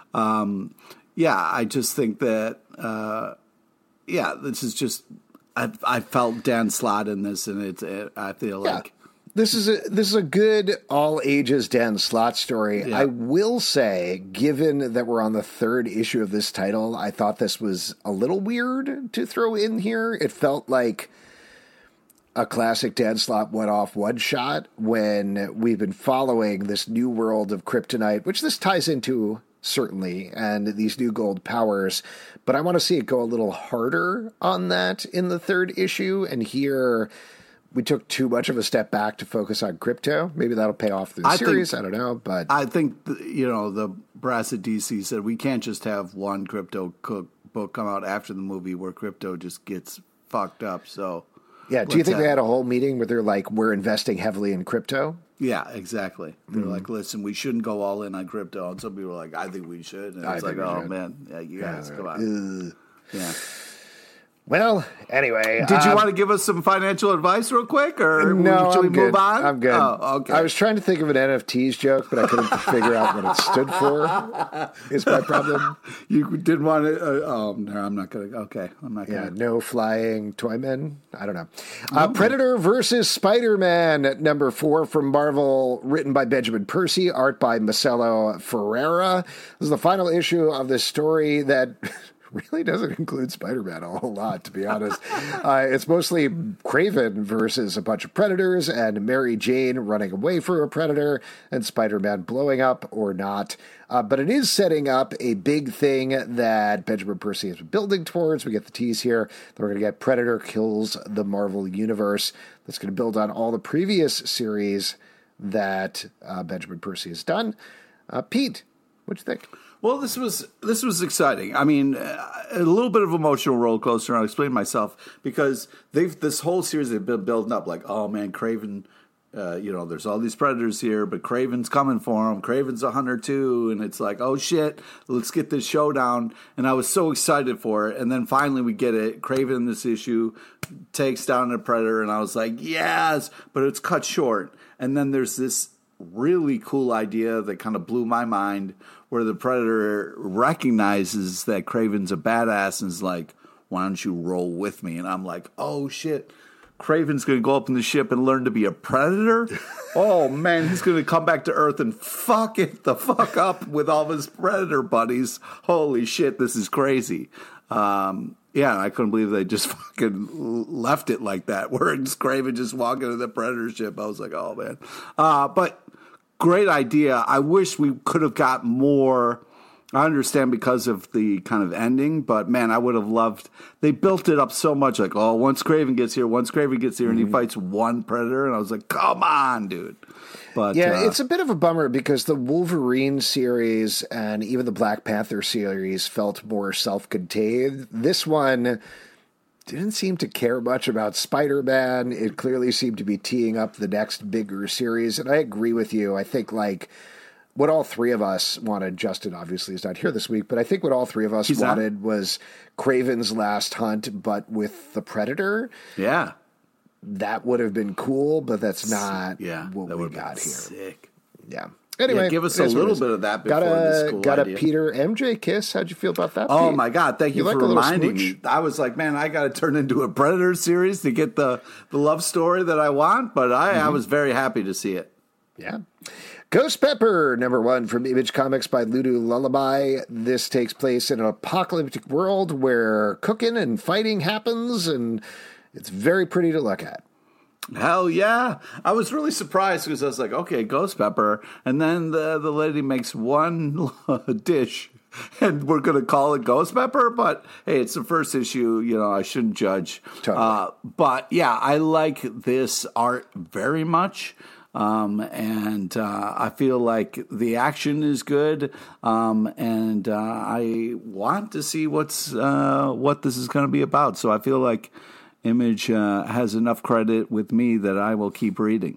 Um, yeah, I just think that, uh, yeah, this is just, I, I felt Dan Slott in this, and it's, it, I feel Yeah. like. This is a this is a good all ages Dan Slott story. Yeah. I will say, given that we're on the third issue of this title, I thought this was a little weird to throw in here. It felt like a classic Dan Slott one-off one-shot when we've been following this new world of kryptonite, which this ties into certainly, and these new gold powers. But I want to see it go a little harder on that in the third issue, and here we took too much of a step back to focus on Krypto. Maybe that'll pay off through the I series. think, I don't know, but I think you know the brass at D C said we can't just have one Krypto cook book come out after the movie where Krypto just gets fucked up. So yeah, do you think have, they had a whole meeting where they're like, "We're investing heavily in Krypto"? Yeah, exactly. They're Mm-hmm. like, "Listen, we shouldn't go all in on Krypto," and some people are like, "I think we should." And I it's think like, we "Oh should. man, yeah, you guys, Yeah, come on." Ugh. Yeah. Well, anyway, Did you um, want to give us some financial advice real quick, or No, should we I'm move good. on? I'm good. Oh, okay. I was trying to think of an N F Ts joke, but I couldn't figure out what it stood for. Is my problem? You didn't want to. Uh, oh no, I'm not gonna. Okay, I'm not Yeah, gonna. no flying toy men. I don't know. Uh, Predator versus Spider-Man at number four from Marvel, written by Benjamin Percy, art by Marcelo Ferreira. This is the final issue of this story that really doesn't include Spider-Man a whole lot, to be honest. Uh, it's mostly Kraven versus a bunch of Predators and Mary Jane running away from a Predator and Spider-Man blowing up or not. Uh, but it is setting up a big thing that Benjamin Percy has been building towards. We get the tease here that we're going to get Predator kills the Marvel Universe. That's going to build on all the previous series that uh, Benjamin Percy has done. Uh, Pete, what'd you think? Well, this was this was exciting. I mean, a little bit of emotional roller coaster. I'll explain myself because they've this whole series they've been building up like, oh man, Kraven. Uh, you know, there's all these predators here, but Kraven's coming for him. Kraven's a hunter too, and it's like, oh shit, let's get this showdown. And I was so excited for it, and then finally we get it. Kraven in this issue takes down a predator, and I was like, yes, but it's cut short. And then there's this really cool idea that kind of blew my mind, where the predator recognizes that Kraven's a badass and is like, why don't you roll with me? And I'm like, oh shit. Kraven's going to go up in the ship and learn to be a predator? Oh, man, he's going to come back to Earth and fuck it the fuck up with all of his predator buddies. Holy shit, this is crazy. Um, yeah, I couldn't believe they just fucking left it like that, where it's Kraven just walking into the predator ship. I was like, oh, man. Uh, but great idea. I wish we could have got more. I understand because of the kind of ending, but man, I would have loved. They built it up so much, like, oh, once Kraven gets here, once Kraven gets here, mm-hmm. and he fights one predator, and I was like, come on, dude. But yeah, uh, it's a bit of a bummer because the Wolverine series and even the Black Panther series felt more self-contained. This one didn't seem to care much about Spider-Man. It clearly seemed to be teeing up the next bigger series, and I agree with you. I think like. What all three of us wanted, Justin obviously is not here this week, but I think what all three of us He's wanted not. was Kraven's last hunt, but with the Predator. Yeah. That would have been cool, but that's not yeah, what that we got here. Sick. Yeah. Anyway, yeah, give us a little bit of that before got a, this cool got idea. a Peter M J kiss. How'd you feel about that, Oh, Pete? my God. Thank you, you for like reminding me. I was like, man, I got to turn into a Predator series to get the, the love story that I want, but I, mm-hmm. I was very happy to see it. Yeah. Ghost Pepper, number one from Image Comics by Ludo Lullaby. This takes place in an apocalyptic world where cooking and fighting happens, and it's very pretty to look at. Hell yeah. I was really surprised because I was like, okay, Ghost Pepper. And then the, the lady makes one dish, and we're going to call it Ghost Pepper. But, hey, it's the first issue. You know, I shouldn't judge. Totally. Uh, but, yeah, I like this art very much. Um, and uh, I feel like the action is good, um, and uh, I want to see what's uh, what this is going to be about. So I feel like Image uh, has enough credit with me that I will keep reading.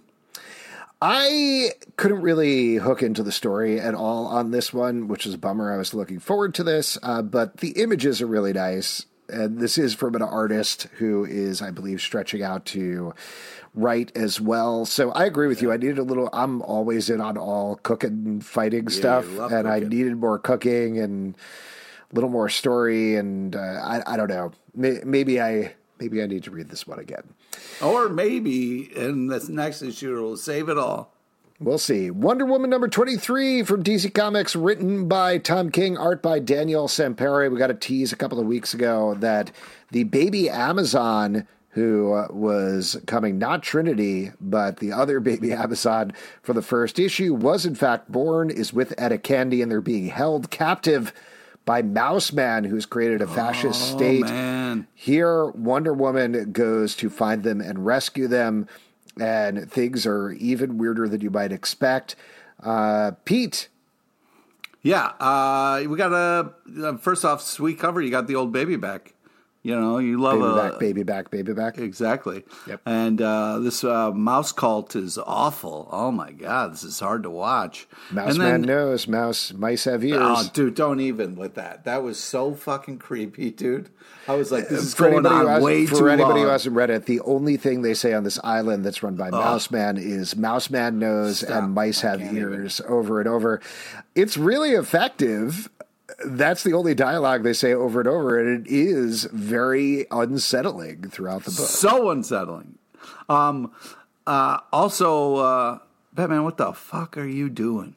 I couldn't really hook into the story at all on this one, which is a bummer. I was looking forward to this, uh, but the images are really nice. And this is from an artist who is, I believe, stretching out to write as well. So I agree with you. I needed a little, I'm always in on all cooking, fighting yeah, stuff. And cooking. I needed more cooking and a little more story. And uh, I, I don't know. Maybe I, maybe I need to read this one again. Or maybe in this next issue, it'll save it all. We'll see. Wonder Woman number twenty-three from D C Comics, written by Tom King, art by Daniel Sampere. We got a tease a couple of weeks ago that the baby Amazon who was coming, not Trinity, but the other baby Amazon for the first issue, was in fact born, is with Etta Candy, and they're being held captive by Mouse Man, who's created a fascist oh, state. Man. Here, Wonder Woman goes to find them and rescue them, and things are even weirder than you might expect. Uh, Pete. Yeah, uh, we got a, uh, first off, sweet cover. You got the old baby back. You know, you love baby a back, baby back, baby back. Exactly. Yep. And uh, this uh, mouse cult is awful. Oh my God, this is hard to watch. Mouse and man then, knows. Mouse mice have ears. Oh, dude, don't even with that. That was so fucking creepy, dude. I was like, this is for going on way too long. For anybody who hasn't read it, the only thing they say on this island that's run by oh. Mouse Man is Mouse Man knows Stop. and mice have ears even. over and over. It's really effective. That's the only dialogue they say over and over, and it is very unsettling throughout the book. So unsettling. Um, uh, also, uh, Batman, what the fuck are you doing?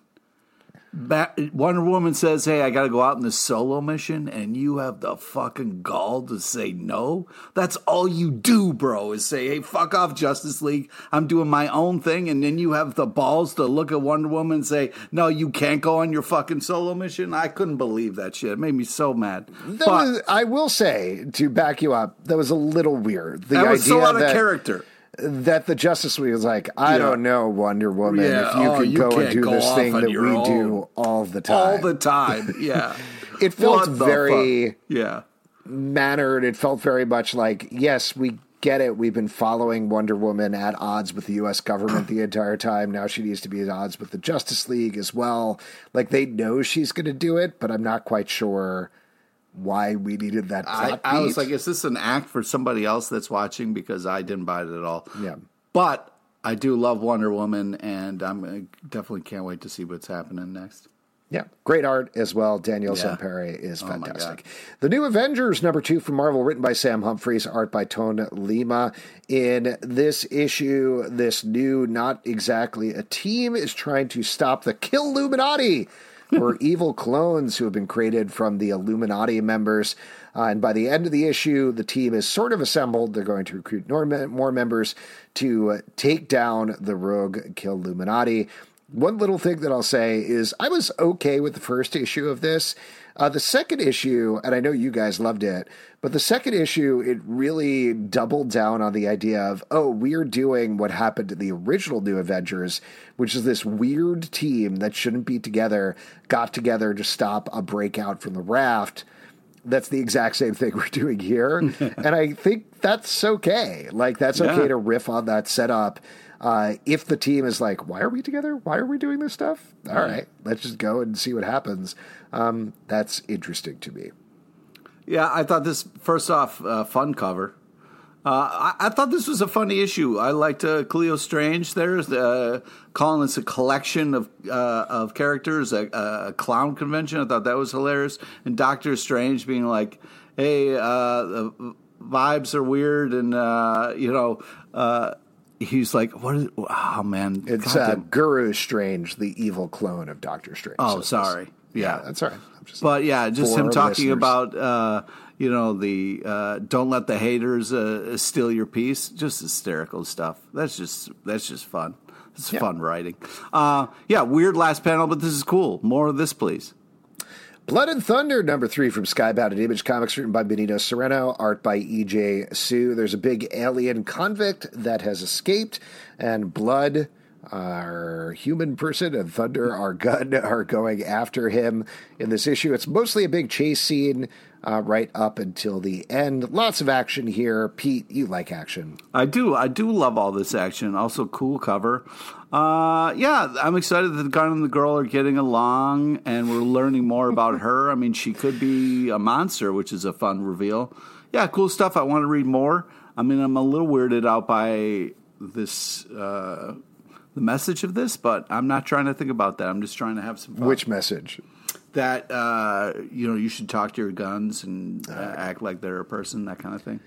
Bat- Wonder Woman says, hey, I got to go out on this solo mission, and you have the fucking gall to say no? That's all you do, bro, is say, hey, fuck off, Justice League. I'm doing my own thing, and then you have the balls to look at Wonder Woman and say, no, you can't go on your fucking solo mission? I couldn't believe that shit. It made me so mad. That but, was, I will say, to back you up, that was a little weird. The that was idea so out of that, character. that the Justice League is like, I Yeah. don't know, Wonder Woman, Yeah. if you Oh, could you go and can't do go this off thing on that we your own. do all the time. All the time. Yeah. It felt What the very fuck? Yeah. mannered. It felt very much like, yes, we get it. We've been following Wonder Woman at odds with the U S government the entire time. Now she needs to be at odds with the Justice League as well. Like, they know she's going to do it, but I'm not quite sure why we needed that plot I, I was beat. like, is this an act for somebody else that's watching? Because I didn't buy it at all. Yeah. But I do love Wonder Woman, and I'm I definitely can't wait to see what's happening next. Yeah, great art as well. Daniel Yeah. Sampere is Oh, my fantastic. God. The New Avengers, number two from Marvel, written by Sam Humphries, art by Tone Lima. In this issue, this new, not exactly a team, is trying to stop the Kill Illuminati, or evil clones who have been created from the Illuminati members. Uh, and by the end of the issue, the team is sort of assembled. They're going to recruit more, more members to uh, take down the rogue Kill Illuminati. One little thing that I'll say is I was okay with the first issue of this. Uh, the second issue, and I know you guys loved it, but the second issue, it really doubled down on the idea of, oh, we're doing what happened to the original New Avengers, which is this weird team that shouldn't be together, got together to stop a breakout from the raft. That's the exact same thing we're doing here. And I think that's okay. Like, that's okay Yeah. to riff on that setup. Uh, if the team is like, why are we together? Why are we doing this stuff? All right, let's just go and see what happens. Um, that's interesting to me. Yeah, I thought this, first off, uh, fun cover. Uh, I, I thought this was a funny issue. I liked uh, Cleo Strange there, uh, calling this a collection of uh, of characters, a, a clown convention. I thought that was hilarious. And Doctor Strange being like, hey, uh, the vibes are weird, and, uh, you know, uh, he's like, what is, oh, man. It's uh, goddamn- Guru Strange, the evil clone of Doctor Strange. Oh, So sorry. Yeah, Yeah. that's all right. I'm just, But yeah, just for him our talking listeners. about, uh, you know, the uh, don't let the haters uh, steal your peace. Just hysterical stuff. That's just that's just fun. It's Yeah. fun writing. Uh, yeah, weird last panel, but this is cool. More of this, please. Blood and Thunder, number three from Skybound and Image Comics, written by Benito Sereno, art by E J Sue. There's a big alien convict that has escaped, and Blood, our human person, and Thunder, our gun, are going after him in this issue. It's mostly a big chase scene uh, right up until the end. Lots of action here. Pete, you like action. I do. I do love all this action. Also, cool cover. Uh, yeah, I'm excited that the gun and the girl are getting along, and we're learning more about her. I mean, she could be a monster, which is a fun reveal. Yeah, cool stuff. I want to read more. I mean, I'm a little weirded out by this, uh, the message of this, but I'm not trying to think about that. I'm just trying to have some fun. Which message? That, uh, you know, you should talk to your guns and uh, act like they're a person, that kind of thing.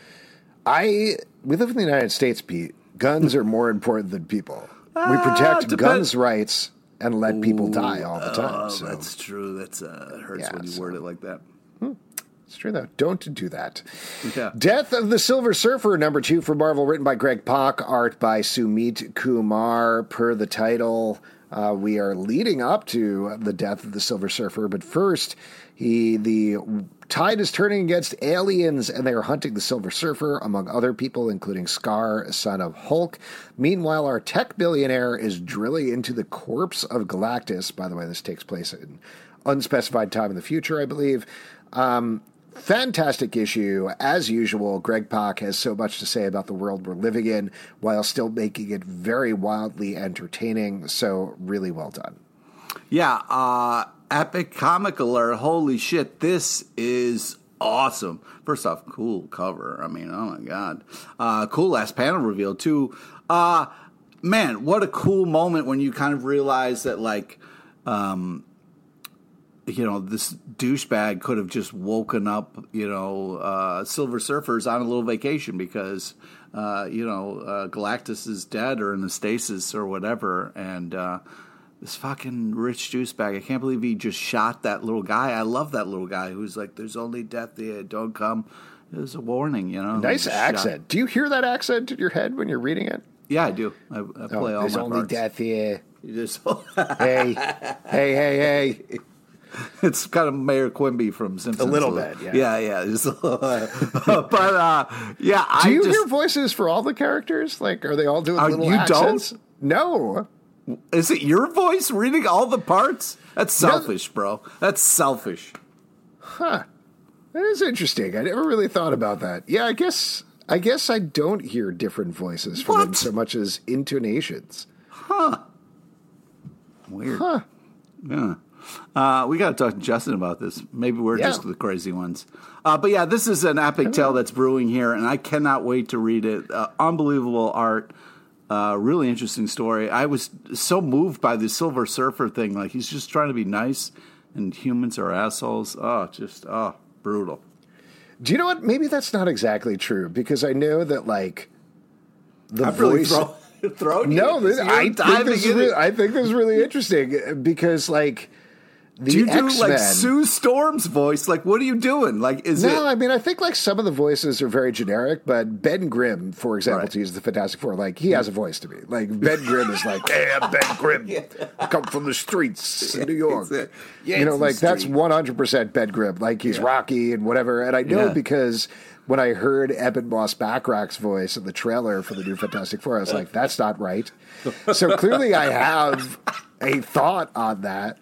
I we live in the United States, Pete. Guns are more important than people. We protect Ah, depend- guns' rights and let people die all the time. Oh, so. that's true. That's uh, it hurts Yeah, when you so- word it like that. It's true, though. Don't do that. Yeah. Death of the Silver Surfer, number two for Marvel, written by Greg Pak, art by Sumit Kumar. Per the title, uh, we are leading up to the death of the Silver Surfer, but first, he the tide is turning against aliens, and they are hunting the Silver Surfer, among other people, including Scar, son of Hulk. Meanwhile, our tech billionaire is drilling into the corpse of Galactus. By the way, this takes place in unspecified time in the future, I believe. Um, Fantastic issue. As usual, Greg Pak has so much to say about the world we're living in while still making it very wildly entertaining. So, really well done. Yeah, uh, epic comic alert. Holy shit, this is awesome. First off, cool cover. I mean, oh my God. Uh, cool last panel reveal, too. Uh, man, what a cool moment when you kind of realize that, like, um, you know, this douchebag could have just woken up, you know, uh, Silver Surfers on a little vacation because, uh, you know, uh, Galactus is dead or in the stasis or whatever. And uh, this fucking rich douchebag, I can't believe he just shot that little guy. I love that little guy who's like, there's only death here, don't come. It was a warning, you know. Nice He just accent. shot- Do you hear that accent in your head when you're reading it? Yeah, I do. I, I play Oh, all there's my only parts. death here. There's- Hey, hey, hey, hey. It's kind of Mayor Quimby from Simpsons. A little bit, yeah. Yeah, yeah. Just a little, but, uh, yeah. Do I you just, hear voices for all the characters? Like, are they all doing Uh, little you accents? don't? No. Is it your voice reading all the parts? That's selfish, bro. That's selfish. Huh. That is interesting. I never really thought about that. Yeah, I guess I guess I don't hear different voices from them What? so much as intonations. Huh. Weird. Huh. Yeah. Uh, we got to talk to Justin about this. Maybe we're Yeah. just the crazy ones. Uh, but yeah, this is an epic tale that's brewing here, and I cannot wait to read it. Uh, unbelievable art. Uh, really interesting story. I was so moved by the Silver Surfer thing. Like, he's just trying to be nice, and humans are assholes. Oh, just, oh, brutal. Do you know what? Maybe that's not exactly true because I know that, like, the I've really voice. throw, thrown you. no, this, You're I, think diving this is in really, it. I think this is really interesting because, like, the Do you do X-Men. like Sue Storm's voice? Like, what are you doing? Like, is No, it? I mean, I think like some of the voices are very generic, but Ben Grimm, for example, Right. to use the Fantastic Four, like he has a voice to me. Like Ben Grimm is like, "Hey, I'm Ben Grimm. I come from the streets in New York." It's, uh, yeah, you know, it's the like that's street. one hundred percent Ben Grimm. Like he's Rocky and whatever. And I know Yeah. because when I heard Eben Moss Backrack's voice in the trailer for the new Fantastic Four, I was like, "That's not right." So clearly, I have a thought on that.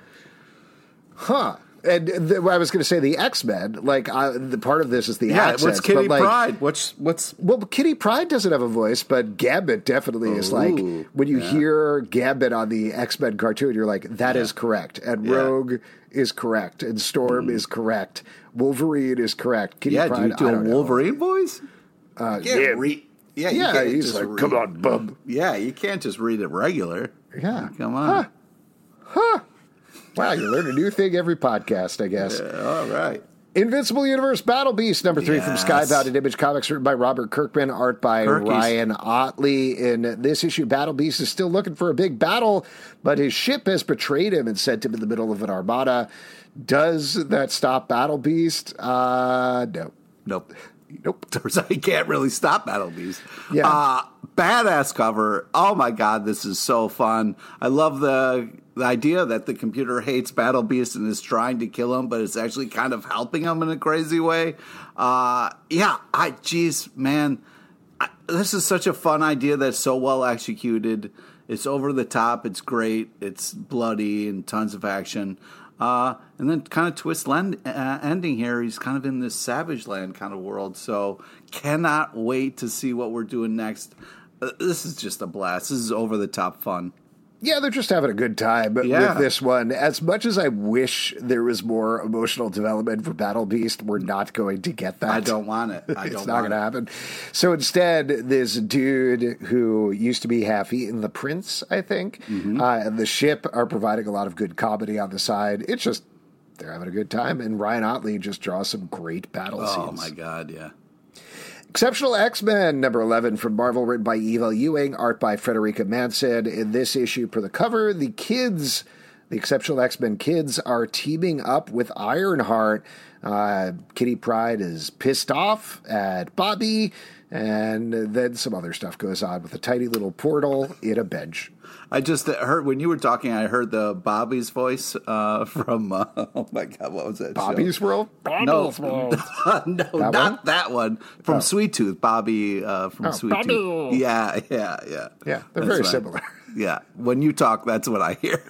Huh. And the, I was going to say the X-Men, like uh, the part of this is the Yeah, accents. what's Kitty but, like, Pryde? What's what's Well, Kitty Pryde doesn't have a voice, but Gambit definitely is like, Ooh, when you yeah. hear Gambit on the X-Men cartoon, you're like, that is correct. And Yeah. Rogue is correct. And Storm is correct. Wolverine is correct. Kitty yeah? Pryde, Do you do I a don't know. Wolverine voice? Uh, Yeah, yeah, re- yeah, you yeah, can't he's just like, read- come on, bub. Yeah, you can't just read it regular. Yeah. Come on. Huh. Wow, you learn a new thing every podcast, I guess. All right. Invincible Universe Battle Beast, number three from Yes. Skybound and Image Comics, written by Robert Kirkman, art by Kirkies. Ryan Otley. In this issue, Battle Beast is still looking for a big battle, but his ship has betrayed him and sent him in the middle of an armada. Does that stop Battle Beast? Uh, no. Nope. Nope. Turns out you can't really stop Battle Beast. Yeah. Uh, badass cover. Oh my God, this is so fun. I love the the idea that the computer hates Battle Beast and is trying to kill him, but it's actually kind of helping him in a crazy way. Uh, yeah, I, geez, man, I, this is such a fun idea that's so well executed. It's over the top. It's great. It's bloody and tons of action. Uh, and then kind of twist land, uh, ending here. He's kind of in this Savage Land kind of world. So cannot wait to see what we're doing next. Uh, this is just a blast. This is over the top fun. Yeah, they're just having a good time Yeah. with this one. As much as I wish there was more emotional development for Battle Beast, we're not going to get that. I don't want it. I it's don't not want going to it. happen. So instead, this dude who used to be half eaten, the Prince, I think, Mm-hmm. uh, and the ship are providing a lot of good comedy on the side. It's just, they're having a good time. And Ryan Otley just draws some great battle Oh scenes. my God, yeah. Exceptional X-Men, number eleven from Marvel, written by Eva Ewing, art by Frederica Manson. In this issue, per the cover, the kids, the Exceptional X-Men kids, are teaming up with Ironheart. Uh, Kitty Pryde is pissed off at Bobby, and then some other stuff goes on with a tiny little portal in a bench. I just heard when you were talking. I heard the Bobby's voice uh, from. Uh, oh my God, what was that? Bobby's show? World? No, Bobby's World. no, That not one? that one. From Sweet Tooth, Bobby uh, from Oh, Sweet Bobby. Tooth. Yeah, yeah, yeah. Yeah, they're That's very right. similar. Yeah, when you talk, that's what I hear.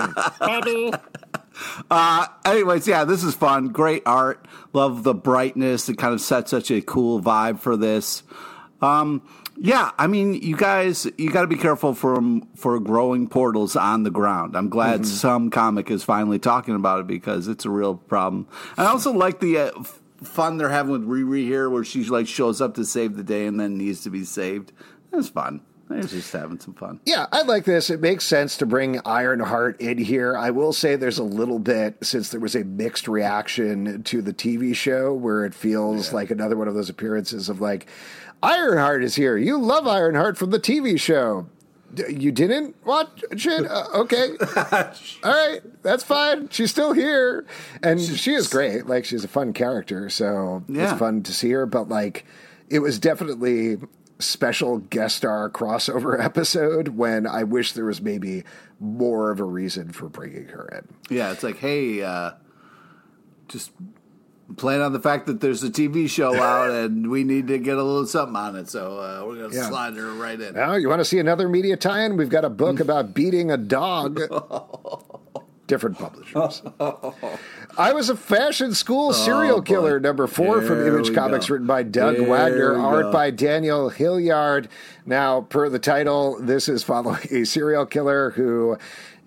uh, anyways, yeah, this is fun. Great art. Love the brightness. It kind of sets such a cool vibe for this. Um, yeah, I mean, you guys, you got to be careful for for growing portals on the ground. I'm glad Mm-hmm. some comic is finally talking about it because it's a real problem. I also like the uh, f- fun they're having with Riri here, where she like shows up to save the day and then needs to be saved. That's fun. They're just having some fun. Yeah, I like this. It makes sense to bring Ironheart in here. I will say there's a little bit, since there was a mixed reaction to the T V show, where it feels like another one of those appearances of like, Ironheart is here. You love Ironheart from the T V show. D- You didn't watch it? Uh, okay. All right. That's fine. She's still here. And she is great. Like, she's a fun character. So Yeah. it's fun to see her. But, like, it was definitely special guest star crossover episode when I wish there was maybe more of a reason for bringing her in. Yeah, it's like, hey, uh, just plan on the fact that there's a T V show out and we need to get a little something on it, so uh, we're going to Yeah. slide her right in. Now, you want to see another media tie-in? We've got a book about beating a dog. Different publishers. I Was a Fashion School Serial boy. Killer, number four from There Image we Comics, go. written by Doug There Wagner, we art go. by Daniel Hilliard. Now, per the title, this is following a serial killer who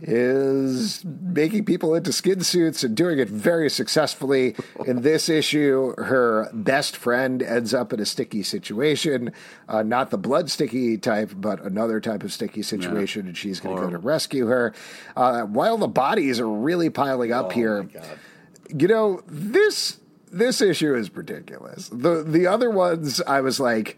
is making people into skin suits and doing it very successfully. In this issue, her best friend ends up in a sticky situation, uh, not the blood sticky type, but another type of sticky situation, and she's going to go to rescue her. Uh, while the bodies are really piling up here, you know, this this issue is ridiculous. The the other ones, I was like,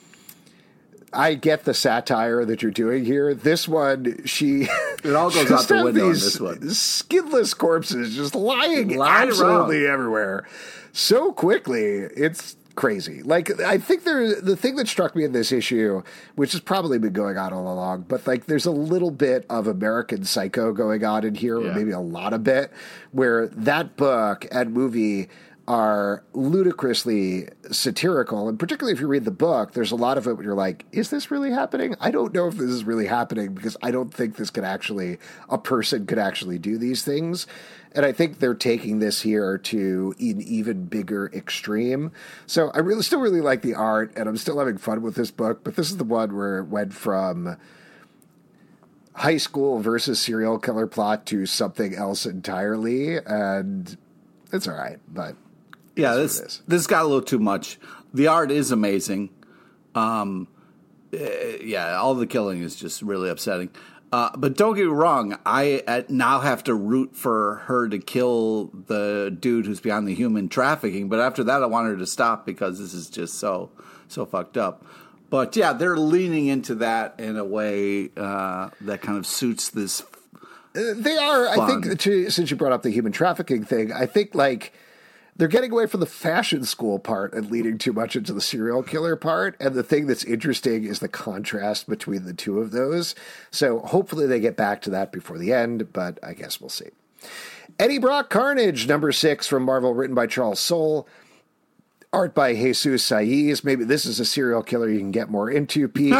I get the satire that you're doing here. This one, she It all goes just out the have window in these this one. skinless corpses just lying Lying absolutely everywhere so quickly. It's crazy. Like, I think there, the thing that struck me in this issue, which has probably been going on all along, but like, there's a little bit of American Psycho going on in here, Yeah. or maybe a lot of bit, where that book and movie are ludicrously satirical. And particularly if you read the book, there's a lot of it where you're like, is this really happening? I don't know if this is really happening, because I don't think this could actually, a person could actually do these things. And I think they're taking this here to an even bigger extreme. So I really still really like the art, and I'm still having fun with this book. But this is the one where it went from high school versus serial killer plot to something else entirely. And it's all right, but Yeah, That's this what it is. this got a little too much. The art is amazing. Um, eh, yeah, all the killing is just really upsetting. Uh, but don't get me wrong, I uh, now have to root for her to kill the dude who's behind the human trafficking. But after that, I want her to stop because this is just so so fucked up. But yeah, they're leaning into that in a way uh, that kind of suits this. they are, I Fun. think, to, since you brought up the human trafficking thing, I think like they're getting away from the fashion school part and leading too much into the serial killer part. And the thing that's interesting is the contrast between the two of those. So hopefully they get back to that before the end, but I guess we'll see. Eddie Brock Carnage, number six from Marvel, written by Charles Soule. Art by Jesus Saiz. Maybe this is a serial killer you can get more into, Pete.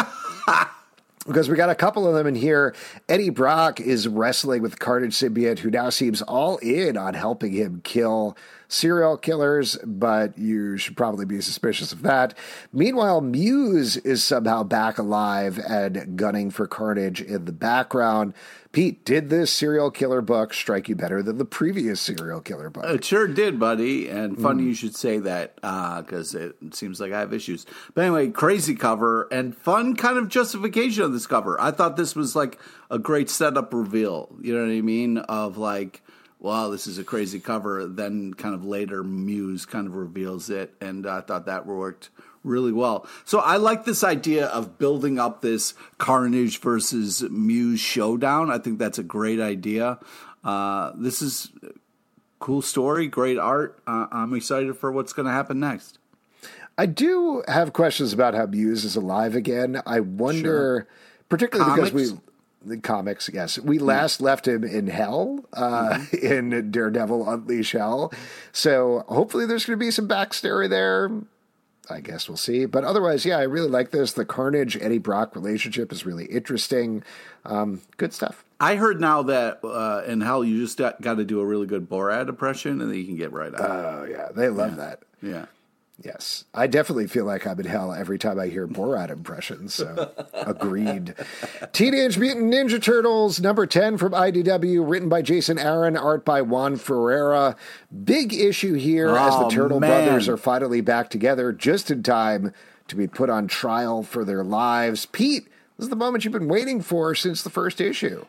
Because we got a couple of them in here. Eddie Brock is wrestling with Carnage symbiote, who now seems all in on helping him kill serial killers, but you should probably be suspicious of that. Meanwhile, Muse is somehow back alive and gunning for Carnage in the background. Pete, did this serial killer book strike you better than the previous serial killer book? It sure did, buddy. And funny you should say that because it seems like I have issues. But anyway, crazy cover and fun kind of justification of this cover. I thought this was like a great setup reveal. You know what I mean? Of like, wow, this is a crazy cover. Then kind of later Muse kind of reveals it. And I thought that worked really well. So I like this idea of building up this Carnage versus Muse showdown. I think that's a great idea. Uh, this is a cool story, great art. Uh, I'm excited for what's going to happen next. I do have questions about how Muse is alive again. I wonder, particularly Comics? because we... The comics, yes. We last left him in hell, uh, Mm-hmm. in Daredevil Unleash Hell. So hopefully there's going to be some backstory there. I guess we'll see. But otherwise, yeah, I really like this. The Carnage-Eddie Brock relationship is really interesting. Um, good stuff. I heard now that uh, in Hell you just got, got to do a really good Borat impression and then you can get right out. Oh, yeah. They love that. Yeah. Yes. I definitely feel like I'm in hell every time I hear Borat impressions, so agreed. Teenage Mutant Ninja Turtles, number ten from I D W, written by Jason Aaron, art by Juan Ferreira. Big issue here as the Oh, Turtle man. brothers are finally back together just in time to be put on trial for their lives. Pete, this is the moment you've been waiting for since the first issue.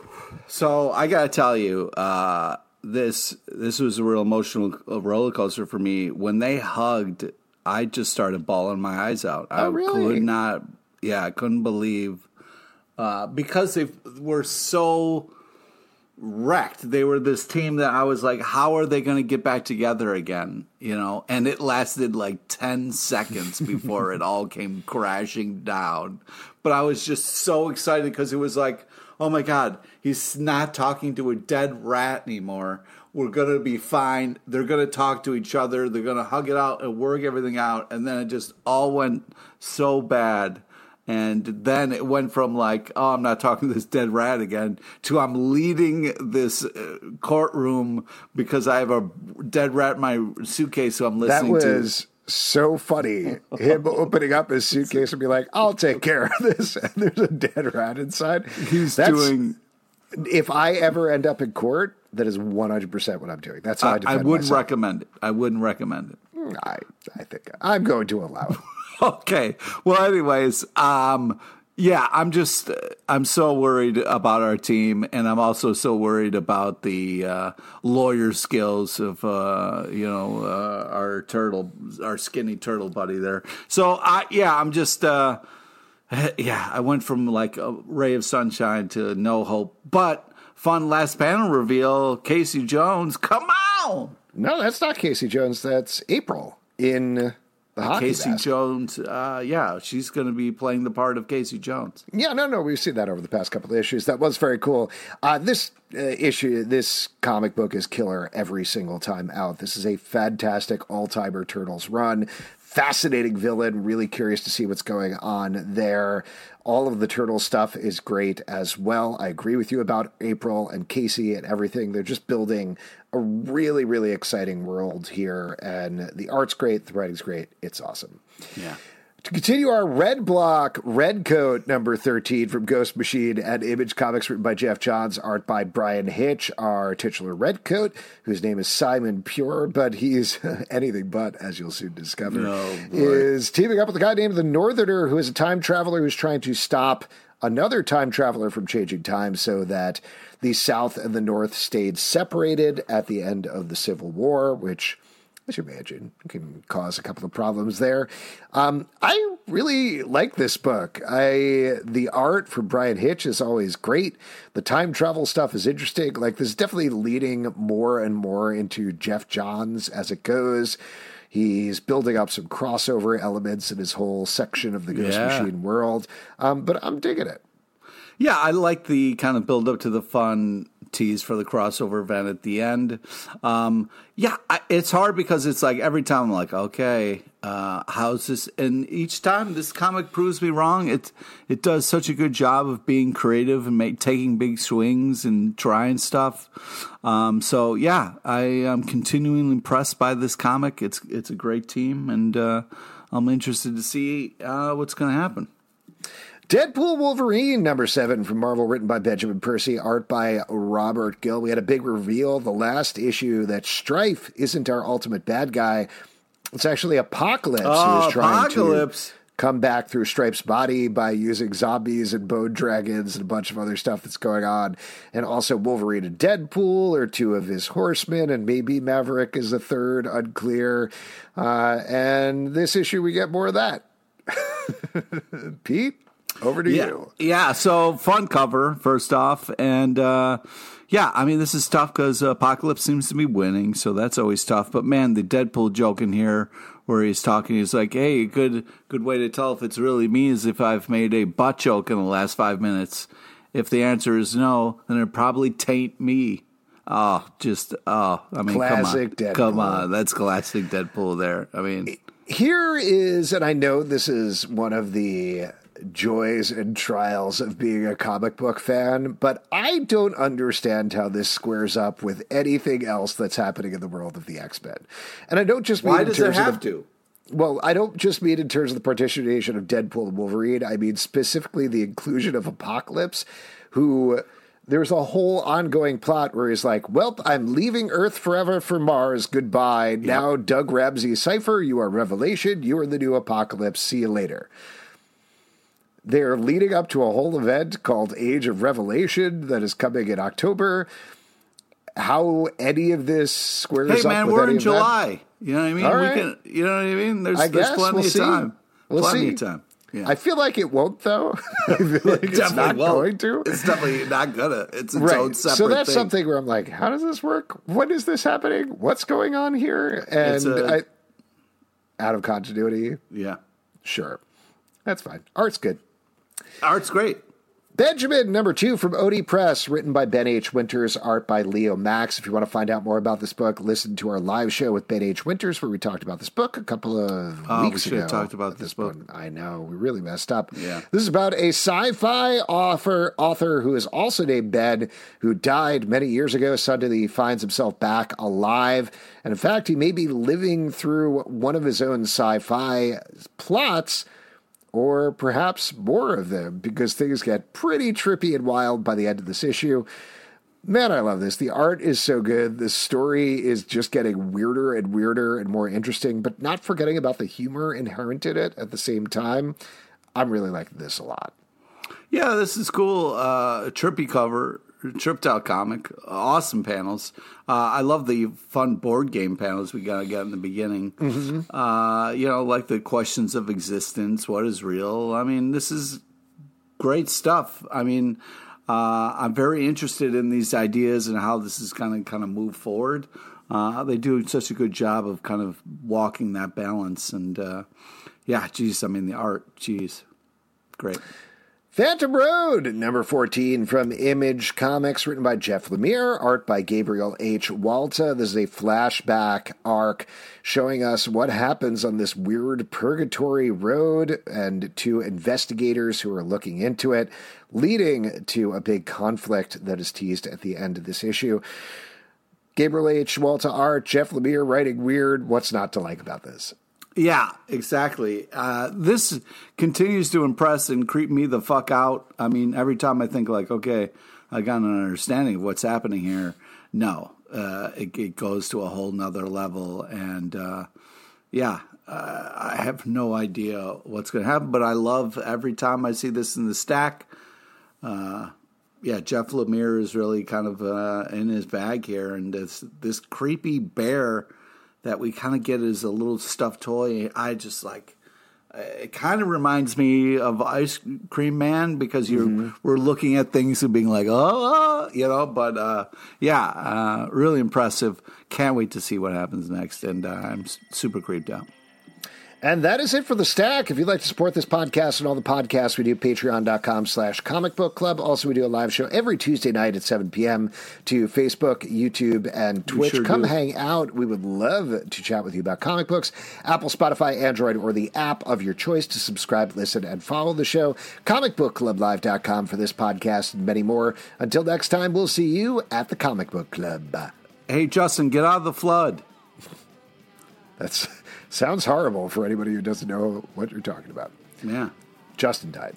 So I got to tell you, uh, this this was a real emotional roller coaster for me. When they hugged, I just started bawling my eyes out. I Oh, really? could not, yeah, I couldn't believe uh, because they were so wrecked. They were this team that I was like, how are they going to get back together again? You know, and it lasted like ten seconds before it all came crashing down. But I was just so excited because it was like, oh my God, he's not talking to a dead rat anymore. We're going to be fine. They're going to talk to each other. They're going to hug it out and work everything out. And then it just all went so bad. And then it went from like, oh, I'm not talking to this dead rat again, to I'm leading this uh, courtroom because I have a dead rat in my suitcase, so I'm listening to. That was so funny. Him opening up his suitcase and be like, I'll take care of this. And there's a dead rat inside. He's That's, doing. If I ever end up in court, that is one hundred percent what I'm doing. That's how I, I defend I wouldn't myself. recommend it. I wouldn't recommend it. I, I think I'm going to allow it. Okay. Well, anyways, um, yeah, I'm just, I'm so worried about our team, and I'm also so worried about the uh, lawyer skills of, uh, you know, uh, our turtle, our skinny turtle buddy there. So, I, yeah, I'm just, uh, yeah, I went from like a ray of sunshine to no hope, but fun last panel reveal, Casey Jones, come on! No, that's not Casey Jones. That's April in... Casey basket. Jones, uh, yeah, she's going to be playing the part of Casey Jones. Yeah, no, no, we've seen that over the past couple of issues. That was very cool. Uh, this uh, issue, this comic book is killer every single time out. This is a fantastic all-timer Turtles run. Fascinating villain, really curious to see what's going on there. All of the Turtle stuff is great as well. I agree with you about April and Casey and everything. They're just building a really, really exciting world here, and the art's great, the writing's great. It's awesome. Yeah. To continue our Red Block, Red Coat number thirteen from Ghost Machine and Image Comics, written by Jeff Johns, art by Brian Hitch, our titular Red Coat, whose name is Simon Pure, but he's anything but, as you'll soon discover, oh, is teaming up with a guy named the Northerner, who is a time traveler who's trying to stop another time traveler from changing time so that the South and the North stayed separated at the end of the Civil War, which, as you imagine, can cause a couple of problems there. Um, I really like this book. I the art for Brian Hitch is always great. The time travel stuff is interesting. Like, this is definitely leading more and more into Jeff Johns as it goes. He's building up some crossover elements in his whole section of the Ghost yeah. Machine world. Um, but I'm digging it. Yeah, I like the kind of build up to the fun tease for the crossover event at the end. Um, yeah, I, it's hard because it's like every time I'm like, okay, uh, how's this? And each time this comic proves me wrong. It it does such a good job of being creative and make, taking big swings and trying stuff. Um, so yeah, I am continually impressed by this comic. It's it's a great team, and uh, I'm interested to see uh, what's going to happen. Deadpool Wolverine, number seven from Marvel, written by Benjamin Percy, art by Robert Gill. We had a big reveal the last issue that Strife isn't our ultimate bad guy. It's actually Apocalypse oh, who is trying Apocalypse. to come back through Stripe's body by using zombies and bone dragons and a bunch of other stuff that's going on. And also Wolverine and Deadpool are two of his horsemen, and maybe Maverick is the third, unclear. Uh, and this issue, we get more of that. Pete? Over to yeah. you. Yeah, so fun cover, first off. And, uh, yeah, I mean, this is tough because Apocalypse seems to be winning, so that's always tough. But, man, the Deadpool joke in here where he's talking, he's like, hey, a good, good way to tell if it's really me is if I've made a butt joke in the last five minutes. If the answer is no, then it probably tain't me. Oh, just, oh, I mean, classic come on. Deadpool. Come on, that's classic Deadpool there. I mean. Here is, and I know this is one of the joys and trials of being a comic book fan, but I don't understand how this squares up with anything else that's happening in the world of the X-Men. And I don't just mean Why in does it terms have of the, to? Well, I don't just mean in terms of the partitionation of Deadpool and Wolverine. I mean specifically the inclusion of Apocalypse, who there's a whole ongoing plot where he's like, well, I'm leaving Earth forever for Mars. Goodbye. Yep. Now, Doug Ramsey Cypher, you are Revelation. You are the new Apocalypse. See you later. They're leading up to a whole event called Age of Revelation that is coming in October. How any of this squares hey, up man, with we're any in of July. That? You know what I mean? All we right. can, you know what I mean? There's, I there's guess. plenty We'll of see. time. We'll plenty see. of time. Yeah. I feel like it won't, though. I feel like It it's definitely not won't. going to. It's definitely not gonna. It's its Right. own separate So that's thing. something where I'm like, how does this work? When is this happening? What's going on here? And It's a- I, out of continuity, Yeah. sure. That's fine. Art's good. Art's great. Benjamin, number two from O D Press, written by Ben H. Winters, art by Leo Max. If you want to find out more about this book, listen to our live show with Ben H. Winters, where we talked about this book a couple of Oh, we weeks should ago. have talked about At this book. point, I know, we really messed up. Yeah. This is about a sci-fi author, author who is also named Ben, who died many years ago. Suddenly he finds himself back alive. And in fact, he may be living through one of his own sci-fi plots, or perhaps more of them, because things get pretty trippy and wild by the end of this issue. Man, I love this. The art is so good. The story is just getting weirder and weirder and more interesting, but not forgetting about the humor inherent in it at the same time. I'm really liking this a lot. Yeah, this is cool. Uh, trippy cover, tripped out comic, awesome panels. Uh, I love the fun board game panels we got to get in the beginning. Mm-hmm. Uh, you know, like the questions of existence, what is real. I mean, this is great stuff. I mean, uh, I'm very interested in these ideas and how this is going to kind of move forward. Uh, they do such a good job of kind of walking that balance. And uh, yeah, geez, I mean, the art, geez, great. Phantom Road, number fourteen from Image Comics, written by Jeff Lemire, art by Gabriel H. Walta. This is a flashback arc showing us what happens on this weird purgatory road and two investigators who are looking into it, leading to a big conflict that is teased at the end of this issue. Gabriel H. Walta art, Jeff Lemire writing weird. What's not to like about this? Yeah, exactly. Uh, this continues to impress and creep me the fuck out. I mean, every time I think like, okay, I got an understanding of what's happening here. No, uh, it, it goes to a whole nother level. And uh, yeah, uh, I have no idea what's going to happen, but I love every time I see this in the stack. Uh, yeah, Jeff Lemire is really kind of uh, in his bag here. And this, this creepy bear that we kind of get as a little stuffed toy. I just like, it kind of reminds me of Ice Cream Man, because you're mm-hmm. we're looking at things and being like, oh, you know, but uh, yeah, uh, really impressive. Can't wait to see what happens next. And uh, I'm super creeped out. And that is it for the stack. If you'd like to support this podcast and all the podcasts we do, patreon.com slash comic book club. Also, we do a live show every Tuesday night at seven p.m. to Facebook, YouTube, and Twitch. Sure Come do. hang out. We would love to chat with you about comic books. Apple, Spotify, Android, or the app of your choice to subscribe, listen, and follow the show. comic book club live dot com for this podcast and many more. Until next time, we'll see you at the Comic Book Club. Hey, Justin, get out of the flood. That's... Sounds horrible for anybody who doesn't know what you're talking about. Yeah. Justin died.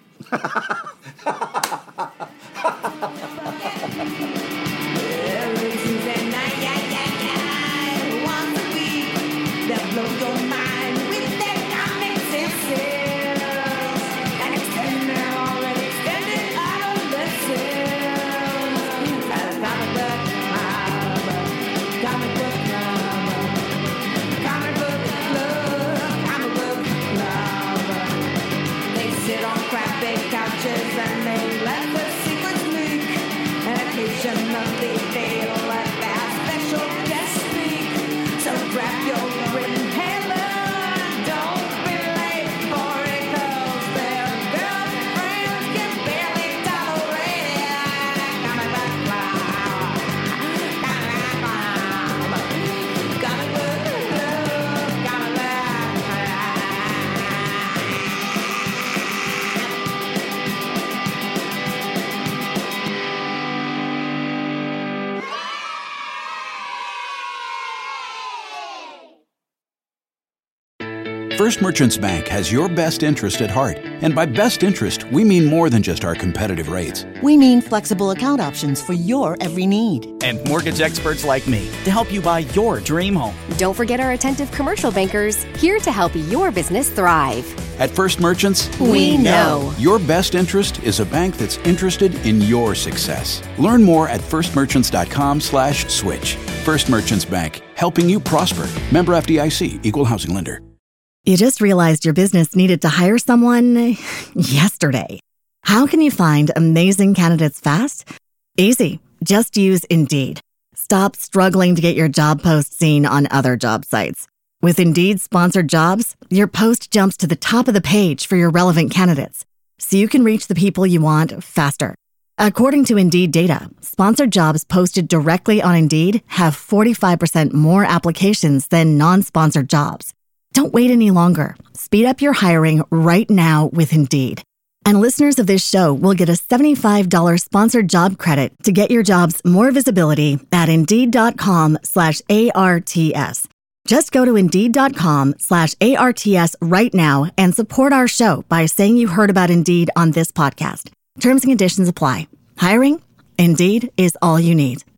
And they let the secrets leak, and occasionally they let their special guest speak. So grab your written hammer, don't be late for it, 'cause their girlfriends can barely tolerate it. Comic book club, comic book club, comic book club, comic book club. First Merchants Bank has your best interest at heart. And by best interest, we mean more than just our competitive rates. We mean flexible account options for your every need. And mortgage experts like me to help you buy your dream home. Don't forget our attentive commercial bankers, here to help your business thrive. At First Merchants, we know. Your best interest is a bank that's interested in your success. Learn more at firstmerchants.com slash switch. First Merchants Bank, helping you prosper. Member F D I C, Equal Housing Lender. You just realized your business needed to hire someone yesterday. How can you find amazing candidates fast? Easy. Just use Indeed. Stop struggling to get your job post seen on other job sites. With Indeed sponsored jobs, your post jumps to the top of the page for your relevant candidates, so you can reach the people you want faster. According to Indeed data, sponsored jobs posted directly on Indeed have forty-five percent more applications than non-sponsored jobs. Don't wait any longer. Speed up your hiring right now with Indeed. And listeners of this show will get a seventy-five dollars sponsored job credit to get your jobs more visibility at Indeed.com slash ARTS. Just go to Indeed.com slash ARTS right now and support our show by saying you heard about Indeed on this podcast. Terms and conditions apply. Hiring? Indeed is all you need.